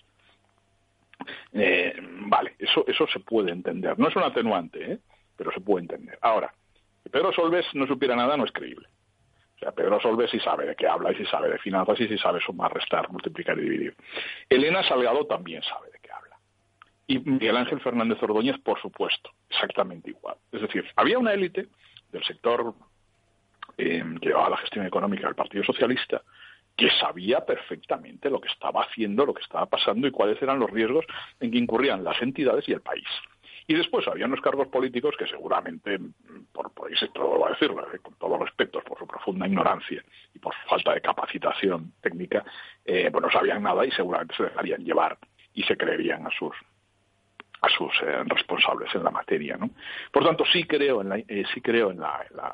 Eh, vale, eso eso se puede entender. No es un atenuante, ¿eh? Pero se puede entender. Ahora, que Pedro Solbes no supiera nada no es creíble. O sea, Pedro Solbes sí sabe de qué habla y sí sabe de finanzas y sí sabe sumar, restar, multiplicar y dividir. Elena Salgado también sabe de qué habla. Y Miguel Ángel Fernández Ordóñez, por supuesto, exactamente igual. Es decir, había una élite del sector eh, que llevaba la gestión económica del Partido Socialista que sabía perfectamente lo que estaba haciendo, lo que estaba pasando y cuáles eran los riesgos en que incurrían las entidades y el país. Y después había unos cargos políticos que seguramente, por, por eso todo va a decirlo, eh, con todos los respetos, por su profunda ignorancia y por su falta de capacitación técnica, eh, pues no sabían nada y seguramente se dejarían llevar y se creerían a sus a sus eh, responsables en la materia, ¿no? Por tanto, sí creo en la, eh, sí creo en la, en la,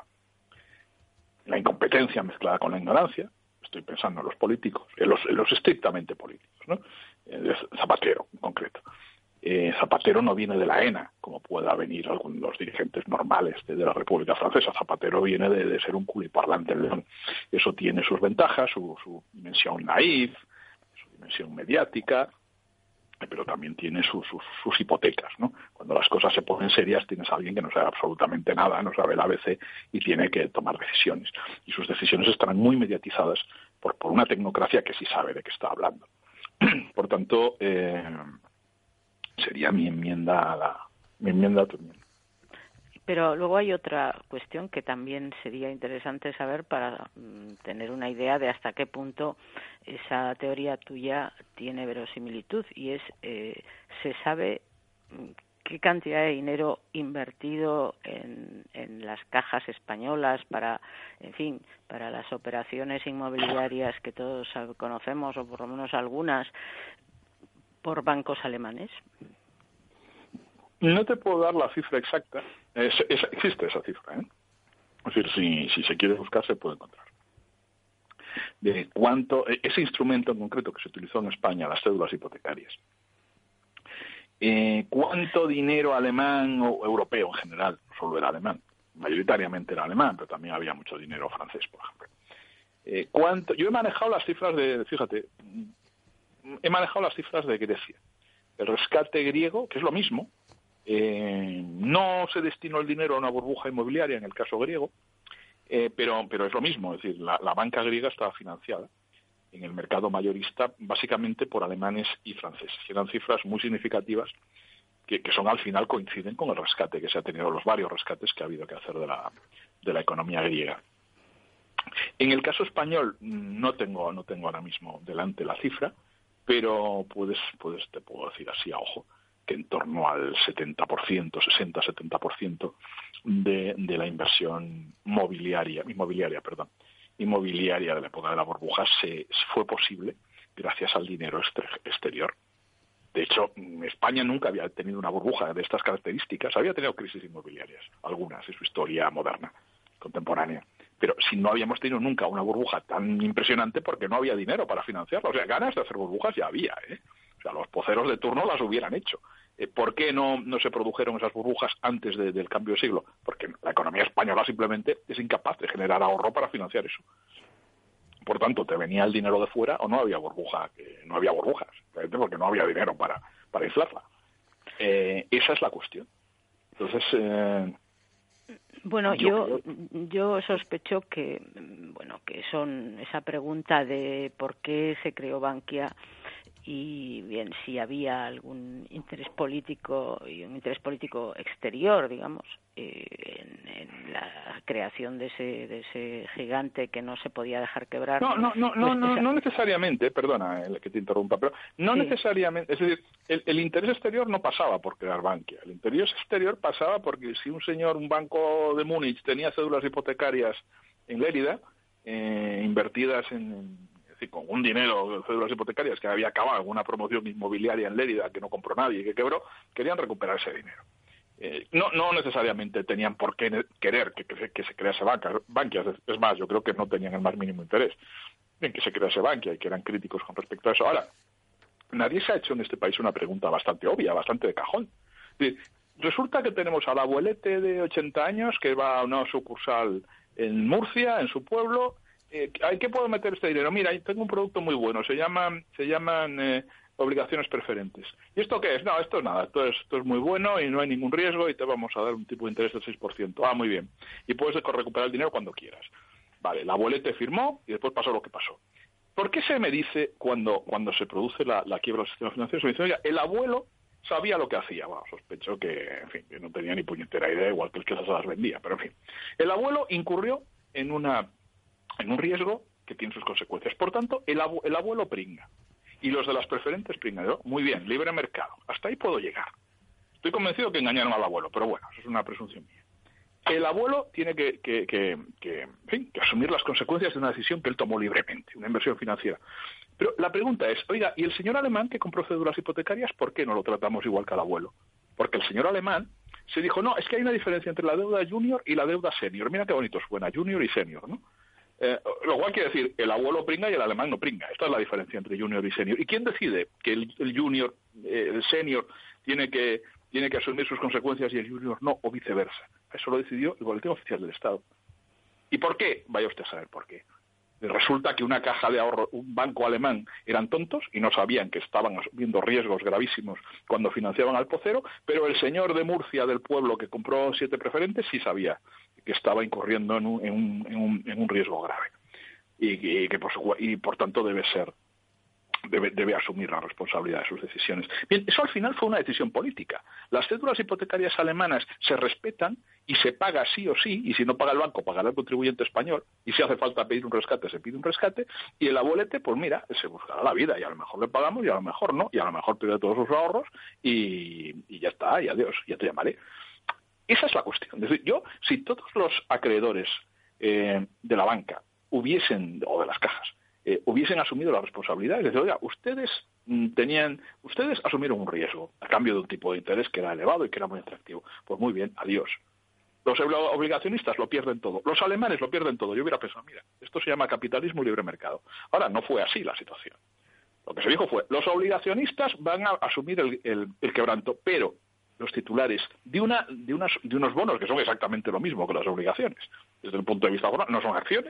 en la incompetencia mezclada con la ignorancia. Estoy pensando en los políticos, en los, en los estrictamente políticos, ¿no? Eh, Zapatero, en concreto. Eh, Zapatero no viene de la E N A, como pueda venir algunos de los dirigentes normales de, de la República Francesa. Zapatero viene de, de ser un culiparlante en León. Eso tiene sus ventajas, su, su dimensión naif, su dimensión mediática, pero también tiene sus, sus, sus hipotecas, ¿no? Cuando las cosas se ponen serias tienes a alguien que no sabe absolutamente nada, no sabe el A B C y tiene que tomar decisiones. Y sus decisiones estarán muy mediatizadas por, por una tecnocracia que sí sabe de qué está hablando. Por tanto, eh, sería mi enmienda a la, mi enmienda a tu enmienda. Pero luego hay otra cuestión que también sería interesante saber para mm, tener una idea de hasta qué punto esa teoría tuya tiene verosimilitud, y es, eh, ¿se sabe qué cantidad de dinero invertido en, en las cajas españolas para, en fin, para las operaciones inmobiliarias que todos conocemos, o por lo menos algunas, por bancos alemanes? No te puedo dar la cifra exacta. Es, es, existe esa cifra, ¿eh? Es decir, si, si se quiere buscar, se puede encontrar. De cuánto, ese instrumento en concreto que se utilizó en España, las cédulas hipotecarias, eh, cuánto dinero alemán o europeo en general, no solo era alemán, mayoritariamente era alemán, pero también había mucho dinero francés, por ejemplo. Eh, cuánto, yo he manejado las cifras de, fíjate, he manejado las cifras de Grecia. El rescate griego, que es lo mismo, Eh, no se destinó el dinero a una burbuja inmobiliaria en el caso griego, eh, pero, pero es lo mismo, es decir, la, la banca griega estaba financiada en el mercado mayorista básicamente por alemanes y franceses. Eran cifras muy significativas que, que son al final coinciden con el rescate que se ha tenido, los varios rescates que ha habido que hacer de la, de la economía griega. En el caso español no tengo, no tengo ahora mismo delante la cifra, pero puedes, puedes, te puedo decir así a ojo, que en torno al setenta por ciento, sesenta a setenta por ciento de, de la inversión mobiliaria, inmobiliaria, perdón, inmobiliaria de la época de la burbuja se fue posible gracias al dinero exterior. De hecho, España nunca había tenido una burbuja de estas características, había tenido crisis inmobiliarias, algunas en su historia moderna, contemporánea, pero si no habíamos tenido nunca una burbuja tan impresionante porque no había dinero para financiarla. O sea, ganas de hacer burbujas ya había, ¿eh? O sea, los poceros de turno las hubieran hecho. Eh, ¿Por qué no, no se produjeron esas burbujas antes de, del cambio de siglo? Porque la economía española simplemente es incapaz de generar ahorro para financiar eso. Por tanto, te venía el dinero de fuera o no había burbuja, eh, no había burbujas, porque no había dinero para, para inflarla. Eh, esa es la cuestión. Entonces, eh, bueno, yo, yo yo sospecho que bueno que son esa pregunta de por qué se creó Bankia y bien si había algún interés político y un interés político exterior, digamos, eh, en, en la creación de ese de ese gigante que no se podía dejar quebrar. No, no, no, pues no, no, esa... no necesariamente, perdona el que te interrumpa, pero no sí. necesariamente, es decir, el, el interés exterior no pasaba por crear Bankia, el interés exterior pasaba porque si un señor, un banco de Múnich tenía cédulas hipotecarias en Lérida, eh, invertidas en Es decir, con un dinero de cédulas hipotecarias que había acabado en una promoción inmobiliaria en Lérida que no compró nadie y que quebró, querían recuperar ese dinero. Eh, no, no necesariamente tenían por qué querer que, que, que se crease banca, Bankia. Es más, yo creo que no tenían el más mínimo interés en que se crease Bankia y que eran críticos con respecto a eso. Ahora, nadie se ha hecho en este país una pregunta bastante obvia, bastante de cajón. Es decir, resulta que tenemos al abuelete de ochenta años que va a una sucursal en Murcia, en su pueblo, eh, ¿a qué puedo meter este dinero? Mira, tengo un producto muy bueno, se llaman, se llaman eh, obligaciones preferentes. ¿Y esto qué es? No, esto es nada, esto es, esto es muy bueno y no hay ningún riesgo y te vamos a dar un tipo de interés del seis por ciento. Ah, muy bien. Y puedes recuperar el dinero cuando quieras. Vale, el abuelete firmó y después pasó lo que pasó. ¿Por qué se me dice cuando, cuando se produce la, la quiebra del sistema financiero? Se me dice, oiga, el abuelo sabía lo que hacía. Bueno, sospecho que, en fin, que no tenía ni puñetera idea, igual que el que se las vendía, pero en fin. El abuelo incurrió en una en un riesgo que tiene sus consecuencias. Por tanto, el, abu el abuelo pringa. Y los de las preferentes pringan. Muy bien, libre mercado. Hasta ahí puedo llegar. Estoy convencido que engañaron al abuelo, pero bueno, eso es una presunción mía. El abuelo tiene que, que, que, que, en fin, que asumir las consecuencias de una decisión que él tomó libremente, una inversión financiera. Pero la pregunta es, oiga, ¿y el señor alemán que compró cédulas hipotecarias, por qué no lo tratamos igual que al abuelo? Porque el señor alemán se dijo, no, es que hay una diferencia entre la deuda junior y la deuda senior. Mira qué bonito suena, junior y senior, ¿no? Eh, lo cual quiere decir, el abuelo pringa y el alemán no pringa. Esta es la diferencia entre junior y senior. ¿Y quién decide que el, el junior, eh, el senior, tiene que, tiene que asumir sus consecuencias y el junior no, o viceversa? Eso lo decidió el Boletín Oficial del Estado. ¿Y por qué? Vaya usted a saber por qué. Resulta que una caja de ahorro, un banco alemán, eran tontos y no sabían que estaban asumiendo riesgos gravísimos cuando financiaban al pocero, pero el señor de Murcia del pueblo que compró siete preferentes sí sabía que estaba incurriendo en un, en un, en un, en un riesgo grave y, y que por, su, y por tanto debe ser Debe, debe asumir la responsabilidad de sus decisiones. Bien, eso al final fue una decisión política. Las cédulas hipotecarias alemanas se respetan y se paga sí o sí, y si no paga el banco, pagará el contribuyente español, y si hace falta pedir un rescate, se pide un rescate, y el abuelete, pues mira, se buscará la vida, y a lo mejor le pagamos, y a lo mejor no, y a lo mejor pierde todos sus ahorros, y, y ya está, y adiós, ya te llamaré. Esa es la cuestión. Es decir, yo, si todos los acreedores eh, de la banca hubiesen, o de las cajas, Eh, hubiesen asumido la responsabilidad, es decir, oiga, ustedes mm, tenían, ustedes asumieron un riesgo a cambio de un tipo de interés que era elevado y que era muy atractivo. Pues muy bien, adiós. Los obligacionistas lo pierden todo, los alemanes lo pierden todo. Yo hubiera pensado, mira, esto se llama capitalismo y libre mercado. Ahora, no fue así la situación. Lo que se dijo fue, los obligacionistas van a asumir el, el, el quebranto, pero los titulares de, una, de, unas, de unos bonos que son exactamente lo mismo que las obligaciones, desde el punto de vista moral, no son acciones,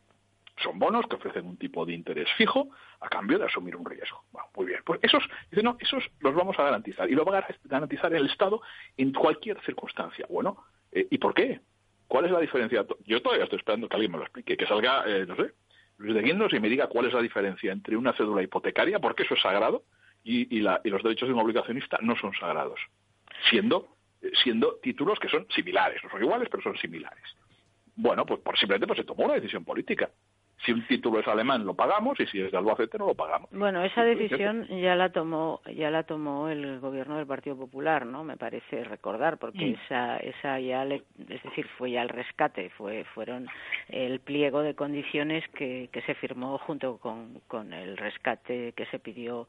son bonos que ofrecen un tipo de interés fijo a cambio de asumir un riesgo. Bueno, muy bien, pues esos, dice, no, esos los vamos a garantizar y lo va a garantizar el Estado en cualquier circunstancia. Bueno, eh, ¿y por qué? ¿Cuál es la diferencia? Yo todavía estoy esperando que alguien me lo explique, que salga, eh, no sé, Luis de Guindos y me diga cuál es la diferencia entre una cédula hipotecaria, porque eso es sagrado, y, y, la, y los derechos de un obligacionista no son sagrados, siendo, siendo títulos que son similares, no son iguales, pero son similares. Bueno, pues por, simplemente pues se tomó una decisión política. Si un título es alemán lo pagamos y si es de Albacete no lo pagamos. Bueno, esa decisión ya la tomó ya la tomó el gobierno del Partido Popular, ¿no? Me parece recordar, porque mm. esa esa ya le, es decir, fue ya el rescate, fue fueron el pliego de condiciones que, que se firmó junto con, con el rescate que se pidió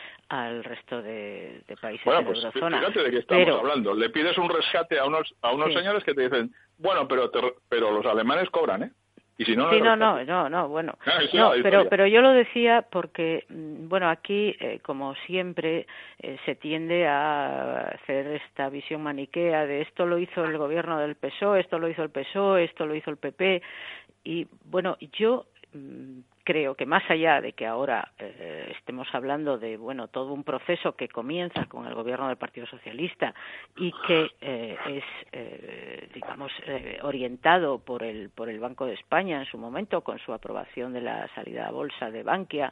al resto de, de países bueno, de la pues, eurozona. Fíjate de qué estamos pero, hablando. Le pides un rescate a unos a unos sí. señores que te dicen, bueno, pero te, pero los alemanes cobran, ¿eh? Y si no, sí, no, no, no, no, bueno, ah, no, pero, pero yo lo decía porque, bueno, aquí, eh, como siempre, eh, se tiende a hacer esta visión maniquea de esto lo hizo el gobierno del P S O E, esto lo hizo el P S O E, esto lo hizo el P P, y bueno, yo mmm, creo que más allá de que ahora eh, estemos hablando de, bueno, todo un proceso que comienza con el gobierno del Partido Socialista y que eh, es, eh, digamos, eh, orientado por el por el Banco de España en su momento, con su aprobación de la salida a bolsa de Bankia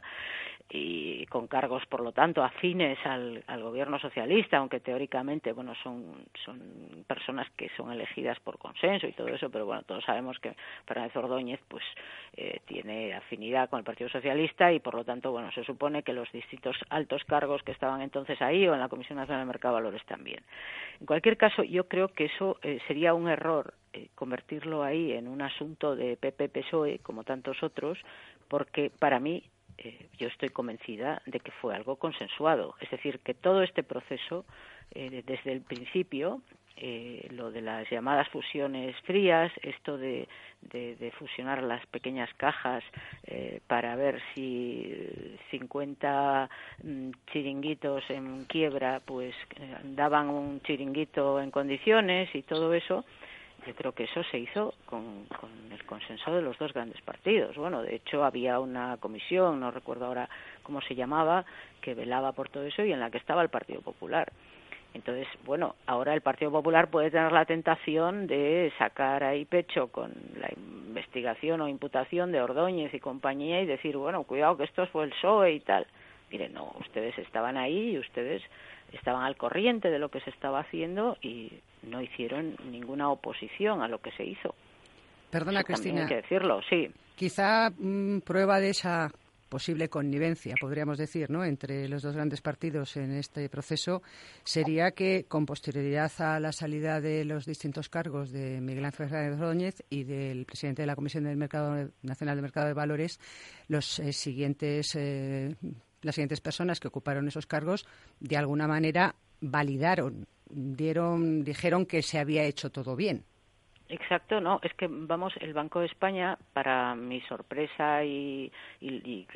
y con cargos, por lo tanto, afines al, al gobierno socialista, aunque teóricamente, bueno, son son personas que son elegidas por consenso y todo eso, pero bueno, todos sabemos que Fernández Ordóñez, pues, eh, tiene afinidad con el Partido Socialista y, por lo tanto, bueno, se supone que los distintos altos cargos que estaban entonces ahí o en la Comisión Nacional del Mercado de Valores también. En cualquier caso, yo creo que eso eh, sería un error eh, convertirlo ahí en un asunto de P P P S O E, como tantos otros, porque para mí Eh, yo estoy convencida de que fue algo consensuado, es decir, que todo este proceso, eh, desde el principio, eh, lo de las llamadas fusiones frías, esto de, de, de fusionar las pequeñas cajas eh, para ver si cincuenta mm, chiringuitos en quiebra, pues eh, daban un chiringuito en condiciones y todo eso, yo creo que eso se hizo con, con el consenso de los dos grandes partidos. Bueno, de hecho había una comisión, no recuerdo ahora cómo se llamaba, que velaba por todo eso y en la que estaba el Partido Popular. Entonces, bueno, ahora el Partido Popular puede tener la tentación de sacar ahí pecho con la investigación o imputación de Ordóñez y compañía y decir, bueno, cuidado que esto fue el P S O E y tal. Miren, no, ustedes estaban ahí y ustedes estaban al corriente de lo que se estaba haciendo y no hicieron ninguna oposición a lo que se hizo. Perdona, Eso Cristina. Hay que decirlo, sí. Quizá mmm, prueba de esa posible connivencia, podríamos decir, ¿no?, entre los dos grandes partidos en este proceso sería que, con posterioridad a la salida de los distintos cargos de Miguel Ángel Fernández Ordóñez y del presidente de la Comisión del Mercado Nacional de Mercado de Valores, los eh, siguientes eh, las siguientes personas que ocuparon esos cargos de alguna manera validaron, dieron, dijeron que se había hecho todo bien. Exacto, no, es que, vamos, el Banco de España, para mi sorpresa y, y,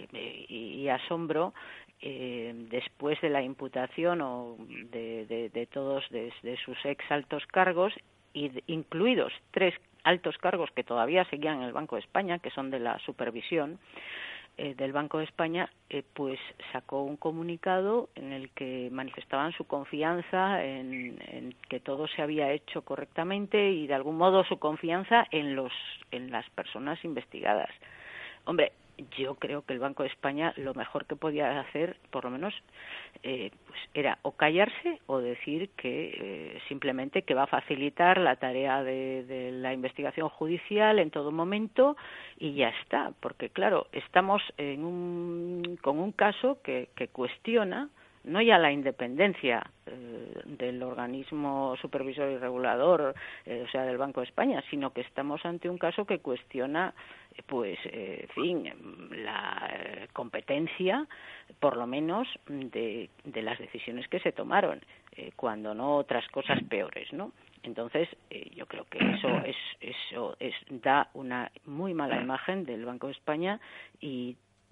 y, y asombro, eh, después de la imputación o de, de, de todos de, de sus ex altos cargos, y de, incluidos tres altos cargos que todavía seguían en el Banco de España, que son de la supervisión eh, del Banco de España, eh, pues sacó un comunicado en el que manifestaban su confianza en, en que todo se había hecho correctamente y de algún modo su confianza en los en las personas investigadas. Hombre, yo creo que el Banco de España lo mejor que podía hacer, por lo menos, eh, pues era o callarse o decir que eh, simplemente que va a facilitar la tarea de, de la investigación judicial en todo momento y ya está, porque claro, estamos en un, con un caso que, que cuestiona no ya la independencia eh, del organismo supervisor y regulador, eh, o sea, del Banco de España, sino que estamos ante un caso que cuestiona, eh, pues, eh, en fin, la eh, competencia, por lo menos, de, de las decisiones que se tomaron, eh, cuando no otras cosas peores, ¿no? Entonces, eh, yo creo que eso es eso es da una muy mala imagen del Banco de España y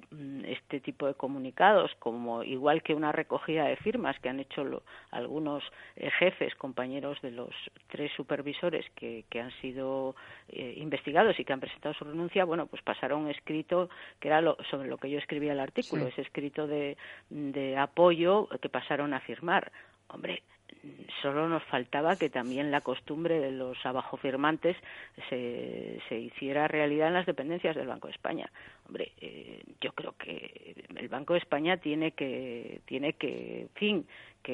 este tipo de comunicados, como igual que una recogida de firmas que han hecho lo, algunos eh, jefes, compañeros de los tres supervisores que, que han sido eh, investigados y que han presentado su renuncia, bueno, pues pasaron un escrito que era lo, sobre lo que yo escribía el artículo, sí. Ese escrito de, de apoyo que pasaron a firmar. Hombre, solo nos faltaba que también la costumbre de los abajofirmantes se, se hiciera realidad en las dependencias del Banco de España. Hombre, eh, yo creo que el Banco de España tiene que, tiene que, en fin,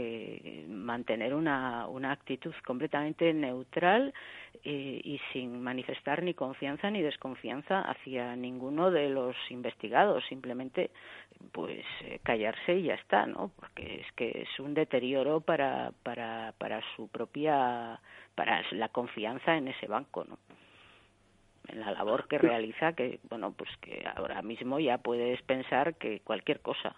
que mantener una, una actitud completamente neutral eh, y sin manifestar ni confianza ni desconfianza hacia ninguno de los investigados, simplemente pues eh, callarse y ya está, ¿no? Porque es que es un deterioro para para para su propia para la confianza en ese banco, ¿no? En la labor que realiza, que bueno, pues que ahora mismo ya puedes pensar que cualquier cosa.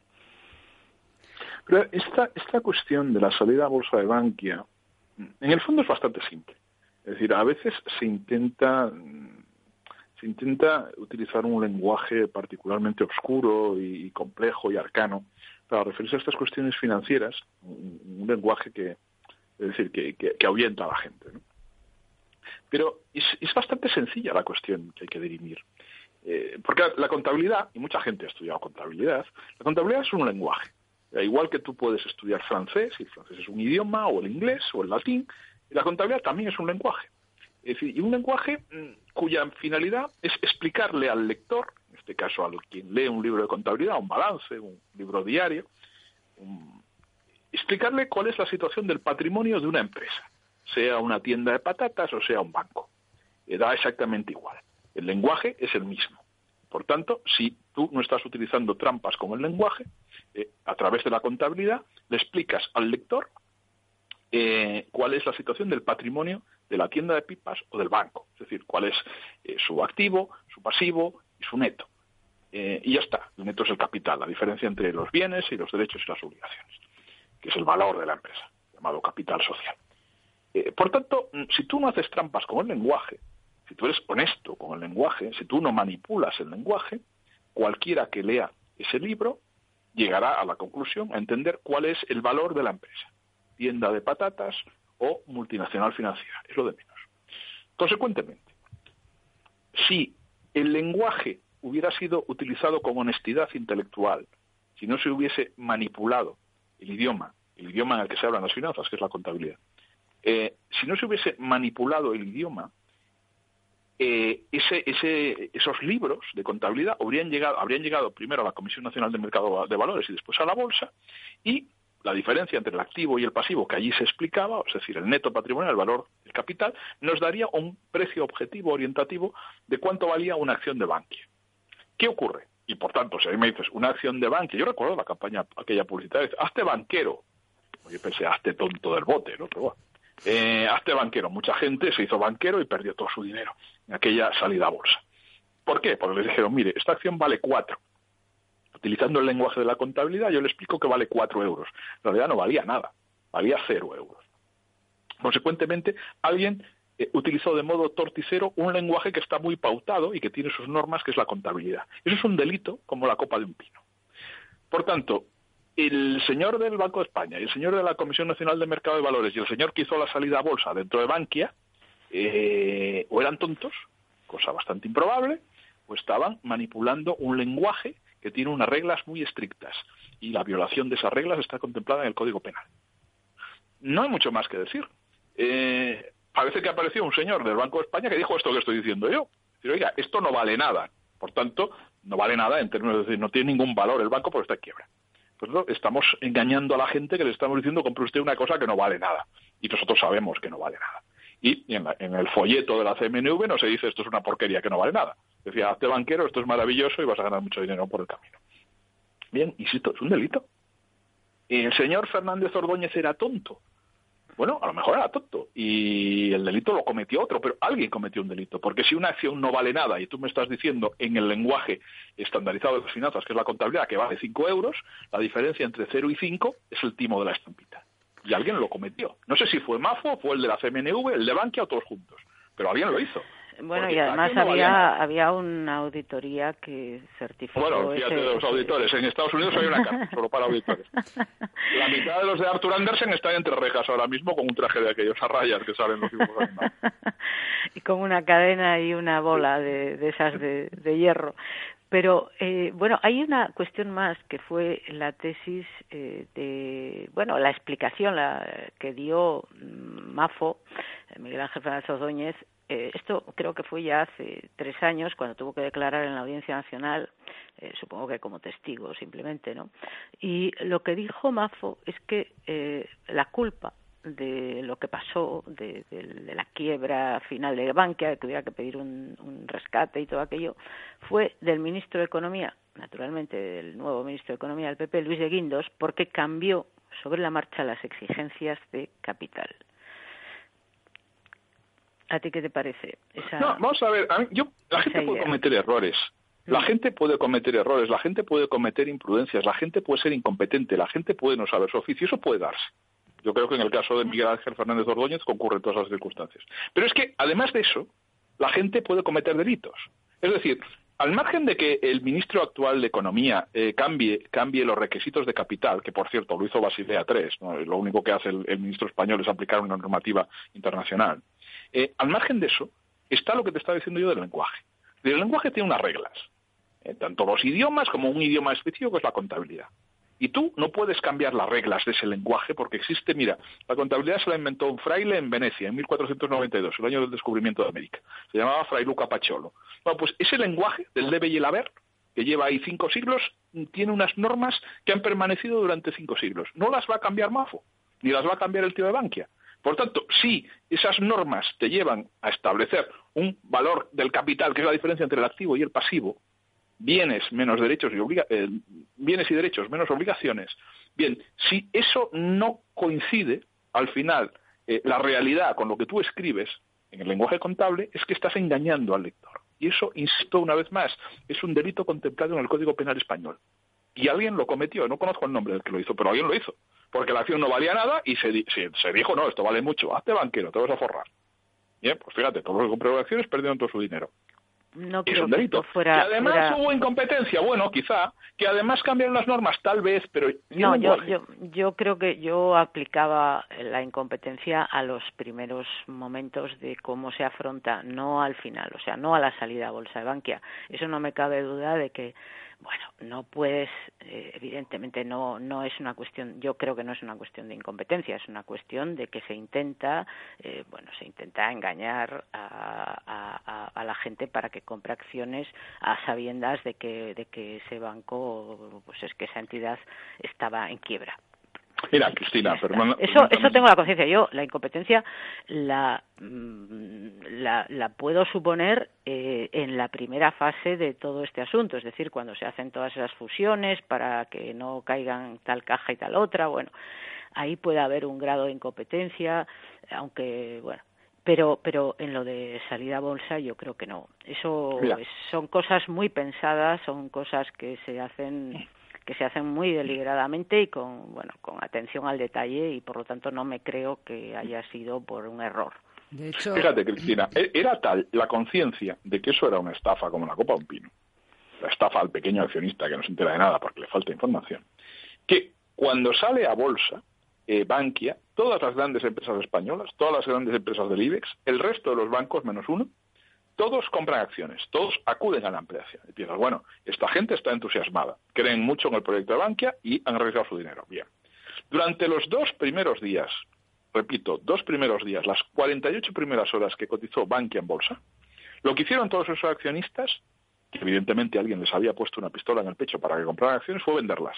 Pero esta esta cuestión de la salida a bolsa de Bankia, en el fondo es bastante simple. Es decir, a veces se intenta se intenta utilizar un lenguaje particularmente oscuro y complejo y arcano para referirse a estas cuestiones financieras, un, un lenguaje que, es decir, que, que, que ahuyenta a la gente, ¿no? Pero es, es bastante sencilla la cuestión que hay que dirimir. Eh, porque la contabilidad, y mucha gente ha estudiado contabilidad, la contabilidad es un lenguaje. Igual que tú puedes estudiar francés, y el francés es un idioma, o el inglés, o el latín, y la contabilidad también es un lenguaje. Es decir, y un lenguaje cuya finalidad es explicarle al lector, en este caso a quien lee un libro de contabilidad, un balance, un libro diario, un, explicarle cuál es la situación del patrimonio de una empresa, sea una tienda de patatas o sea un banco. Le da exactamente igual. El lenguaje es el mismo. Por tanto, si tú no estás utilizando trampas con el lenguaje, eh, a través de la contabilidad le explicas al lector eh, cuál es la situación del patrimonio de la tienda de pipas o del banco. Es decir, cuál es eh, su activo, su pasivo y su neto. Eh, y ya está. El neto es el capital, la diferencia entre los bienes y los derechos y las obligaciones, que es el valor de la empresa, llamado capital social. Eh, por tanto, si tú no haces trampas con el lenguaje, si tú eres honesto con el lenguaje, si tú no manipulas el lenguaje, cualquiera que lea ese libro llegará a la conclusión, a entender cuál es el valor de la empresa, tienda de patatas o multinacional financiera, es lo de menos. Consecuentemente, si el lenguaje hubiera sido utilizado con honestidad intelectual, si no se hubiese manipulado el idioma, el idioma en el que se hablan las finanzas, que es la contabilidad, eh, si no se hubiese manipulado el idioma, eh, ese, ese, esos libros de contabilidad habrían llegado, habrían llegado primero a la Comisión Nacional de Mercado de Valores y después a la Bolsa, y la diferencia entre el activo y el pasivo que allí se explicaba, es decir, el neto patrimonial, el valor del capital, nos daría un precio objetivo, orientativo, de cuánto valía una acción de Bankia. ¿Qué ocurre? Y por tanto, si a mí me dices una acción de Bankia, yo recuerdo la campaña, aquella publicitaria, hazte banquero. Yo pensé, hazte tonto del bote, ¿no? Pero bueno, eh, hazte banquero. Mucha gente se hizo banquero y perdió todo su dinero en aquella salida a bolsa. ¿Por qué? Porque les dijeron, mire, esta acción vale cuatro. Utilizando el lenguaje de la contabilidad, yo le explico que vale cuatro euros. En realidad no valía nada, valía cero euros. Consecuentemente, alguien eh, utilizó de modo torticero un lenguaje que está muy pautado y que tiene sus normas, que es la contabilidad. Eso es un delito como la copa de un pino. Por tanto, el señor del Banco de España y el señor de la Comisión Nacional de Mercado de Valores y el señor que hizo la salida a bolsa dentro de Bankia, eh, o eran tontos, cosa bastante improbable, o estaban manipulando un lenguaje que tiene unas reglas muy estrictas, y la violación de esas reglas está contemplada en el Código Penal. No hay mucho más que decir. Eh, parece que apareció un señor del Banco de España que dijo esto que estoy diciendo yo. Decir, oiga, esto no vale nada. Por tanto, no vale nada en términos de decir, no tiene ningún valor el banco porque está en quiebra. Pues no, estamos engañando a la gente que le estamos diciendo, compre usted una cosa que no vale nada. Y nosotros sabemos que no vale nada. Y en, la, en el folleto de la C M N V no se dice esto es una porquería que no vale nada. Decía, hazte banquero, esto es maravilloso y vas a ganar mucho dinero por el camino. Bien, insisto, es un delito. ¿El señor Fernández Ordóñez era tonto? Bueno, a lo mejor era tonto y el delito lo cometió otro, pero alguien cometió un delito. Porque si una acción no vale nada y tú me estás diciendo en el lenguaje estandarizado de las finanzas, que es la contabilidad, que vale cinco euros, la diferencia entre cero y cinco es el timo de la estampita. Y alguien lo cometió. No sé si fue Mafo, fue el de la C M N V, el de Bankia o todos juntos, pero alguien lo hizo. Bueno, porque y además no había había una auditoría que certificó. Bueno, fíjate, ese, de los auditores. En Estados Unidos hay una cárcel solo para auditores. La mitad de los de Arthur Andersen están entre rejas ahora mismo con un traje de aquellos a rayas que salen los dibujos animados. Y con una cadena y una bola de, de esas de, de hierro. Pero, eh, bueno, hay una cuestión más que fue la tesis eh, de, bueno, la explicación la, que dio Mafo, Miguel Ángel Fernández Ordóñez. Eh, esto creo que fue ya hace tres años, cuando tuvo que declarar en la Audiencia Nacional, eh, supongo que como testigo simplemente, ¿no? Y lo que dijo Mafo es que eh, la culpa de lo que pasó, de, de, de la quiebra final de Bankia, que hubiera que pedir un, un rescate y todo aquello, fue del ministro de Economía, naturalmente del nuevo ministro de Economía del P P, Luis de Guindos, porque cambió sobre la marcha las exigencias de capital. ¿A ti qué te parece? Esa, no, vamos a ver, a mí, yo, la gente puede idea. cometer errores. La mm. gente puede cometer errores, la gente puede cometer imprudencias, la gente puede ser incompetente, la gente puede no saber su oficio, eso puede darse. Yo creo que en el caso de Miguel Ángel Fernández Ordóñez concurren todas las circunstancias. Pero es que, además de eso, la gente puede cometer delitos. Es decir, al margen de que el ministro actual de Economía eh, cambie, cambie los requisitos de capital, que por cierto lo hizo Basilea tres, ¿no? Lo único que hace el, el ministro español es aplicar una normativa internacional. Eh, al margen de eso, está lo que te estaba diciendo yo del lenguaje. El lenguaje tiene unas reglas, eh, tanto los idiomas como un idioma específico que es la contabilidad. Y tú no puedes cambiar las reglas de ese lenguaje porque existe, mira, la contabilidad se la inventó un fraile en Venecia en mil cuatrocientos noventa y dos, el año del descubrimiento de América. Se llamaba Fray Luca Paciolo. Bueno, pues ese lenguaje del debe y el haber, que lleva ahí cinco siglos, tiene unas normas que han permanecido durante cinco siglos. No las va a cambiar Mafo, ni las va a cambiar el tío de Bankia. Por tanto, si esas normas te llevan a establecer un valor del capital, que es la diferencia entre el activo y el pasivo, bienes menos derechos y obliga eh, bienes y derechos menos obligaciones. Bien, si eso no coincide, al final, eh, la realidad con lo que tú escribes en el lenguaje contable es que estás engañando al lector. Y eso, insisto una vez más, es un delito contemplado en el Código Penal español. Y alguien lo cometió, no conozco el nombre del que lo hizo, pero alguien lo hizo. Porque la acción no valía nada y se, se, se dijo, no, esto vale mucho, hazte banquero, te vas a forrar. Bien, pues fíjate, todos los que compraron acciones perdieron todo su dinero. No es creo un delito. que fuera, que además fuera... hubo incompetencia, bueno, quizá, que además cambiaron las normas, tal vez, pero... No, yo, yo, yo creo que yo aplicaba la incompetencia a los primeros momentos de cómo se afronta, no al final, o sea, no a la salida a bolsa de Bankia. Eso no me cabe duda de que, bueno, no puedes, eh, evidentemente no no es una cuestión, yo creo que no es una cuestión de incompetencia, es una cuestión de que se intenta, eh, bueno, se intenta engañar a, a, a la gente para que compre acciones a sabiendas de que de que ese banco, pues es que esa entidad estaba en quiebra. Mira, Cristina, pero eso eso tengo la conciencia. Yo la incompetencia la la, la puedo suponer eh, en la primera fase de todo este asunto, es decir, cuando se hacen todas esas fusiones para que no caigan tal caja y tal otra. Bueno, ahí puede haber un grado de incompetencia, aunque bueno. Pero pero en lo de salida a bolsa yo creo que no. Eso es, son cosas muy pensadas, son cosas que se hacen que se hacen muy deliberadamente y con bueno con atención al detalle, y por lo tanto no me creo que haya sido por un error. De hecho, fíjate, Cristina, era tal la conciencia de que eso era una estafa como la copa de un pino, la estafa al pequeño accionista que no se entera de nada porque le falta información, que cuando sale a bolsa eh, Bankia, todas las grandes empresas españolas, todas las grandes empresas del IBEX, el resto de los bancos menos uno, todos compran acciones, todos acuden a la ampliación. Y piensas, bueno, esta gente está entusiasmada, creen mucho en el proyecto de Bankia y han arriesgado su dinero. Bien. Durante los dos primeros días, repito, dos primeros días, las cuarenta y ocho primeras horas que cotizó Bankia en bolsa, lo que hicieron todos esos accionistas, que evidentemente alguien les había puesto una pistola en el pecho para que compraran acciones, fue venderlas.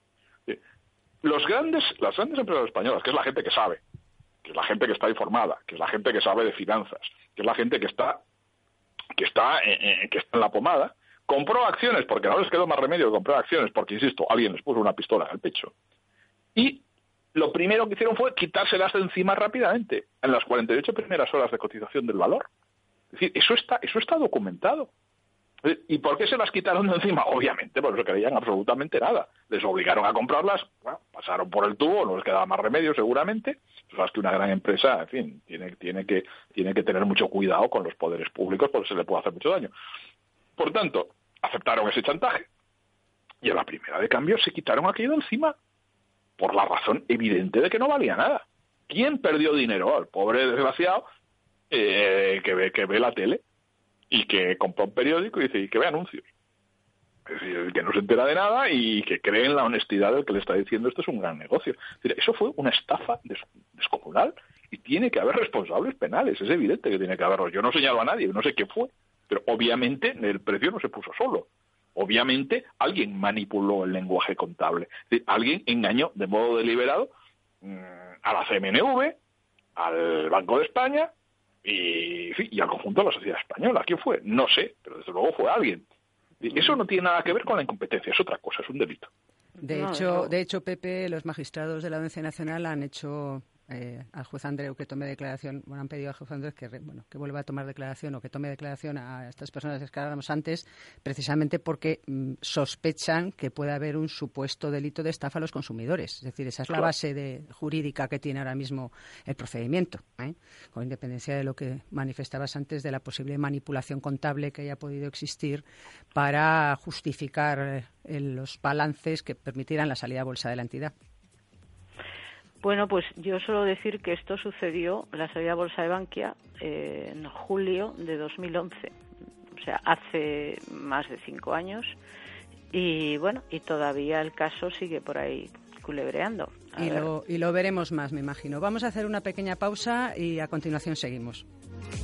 Los grandes, las grandes empresas españolas, que es la gente que sabe, que es la gente que está informada, que es la gente que sabe de finanzas, que es la gente que está que está, eh, que está en la pomada, compró acciones porque no les quedó más remedio que comprar acciones porque, insisto, alguien les puso una pistola en el pecho. Y lo primero que hicieron fue quitárselas de encima rápidamente, en las cuarenta y ocho primeras horas de cotización del valor. Es decir, eso está, eso está documentado. ¿Y por qué se las quitaron de encima? Obviamente, porque no creían absolutamente nada. Les obligaron a comprarlas, bueno, pasaron por el tubo, no les quedaba más remedio seguramente. Tú sabes que una gran empresa, en fin, tiene, tiene, que, tiene que tener mucho cuidado con los poderes públicos porque se le puede hacer mucho daño. Por tanto, aceptaron ese chantaje y a la primera de cambio se quitaron aquello de encima por la razón evidente de que no valía nada. ¿Quién perdió dinero? El pobre desgraciado eh, que, ve, que ve la tele y que compra un periódico y dice, y que ve anuncios. Es decir, que no se entera de nada y que cree en la honestidad del que le está diciendo esto es un gran negocio. Es decir, eso fue una estafa des- descomunal y tiene que haber responsables penales. Es evidente que tiene que haberlos. Yo no señalo a nadie, no sé qué fue, pero obviamente el precio no se puso solo. Obviamente alguien manipuló el lenguaje contable. Es decir, alguien engañó de modo deliberado mmm, a la C M N V, al Banco de España y, sí, y al conjunto de la sociedad española. ¿Quién fue? No sé, pero desde luego fue alguien. Eso no tiene nada que ver con la incompetencia, es otra cosa, es un delito. De hecho, de hecho, Pepe, los magistrados de la Audiencia Nacional han hecho eh, al juez Andreu que tome declaración, bueno, han pedido al juez Andreu que, bueno, que vuelva a tomar declaración o que tome declaración a estas personas que hablábamos antes, precisamente porque mm, sospechan que puede haber un supuesto delito de estafa a los consumidores. Es decir, esa es la claro. base de, jurídica que tiene ahora mismo el procedimiento, ¿eh? Con independencia de lo que manifestabas antes de la posible manipulación contable que haya podido existir para justificar eh, los balances que permitieran la salida a bolsa de la entidad. Bueno, pues yo suelo decir que esto sucedió, la salida a bolsa de Bankia, eh, en julio de dos mil once, o sea, hace más de cinco años, y bueno, y todavía el caso sigue por ahí culebreando. Y lo, y lo veremos más, me imagino. Vamos a hacer una pequeña pausa y a continuación seguimos.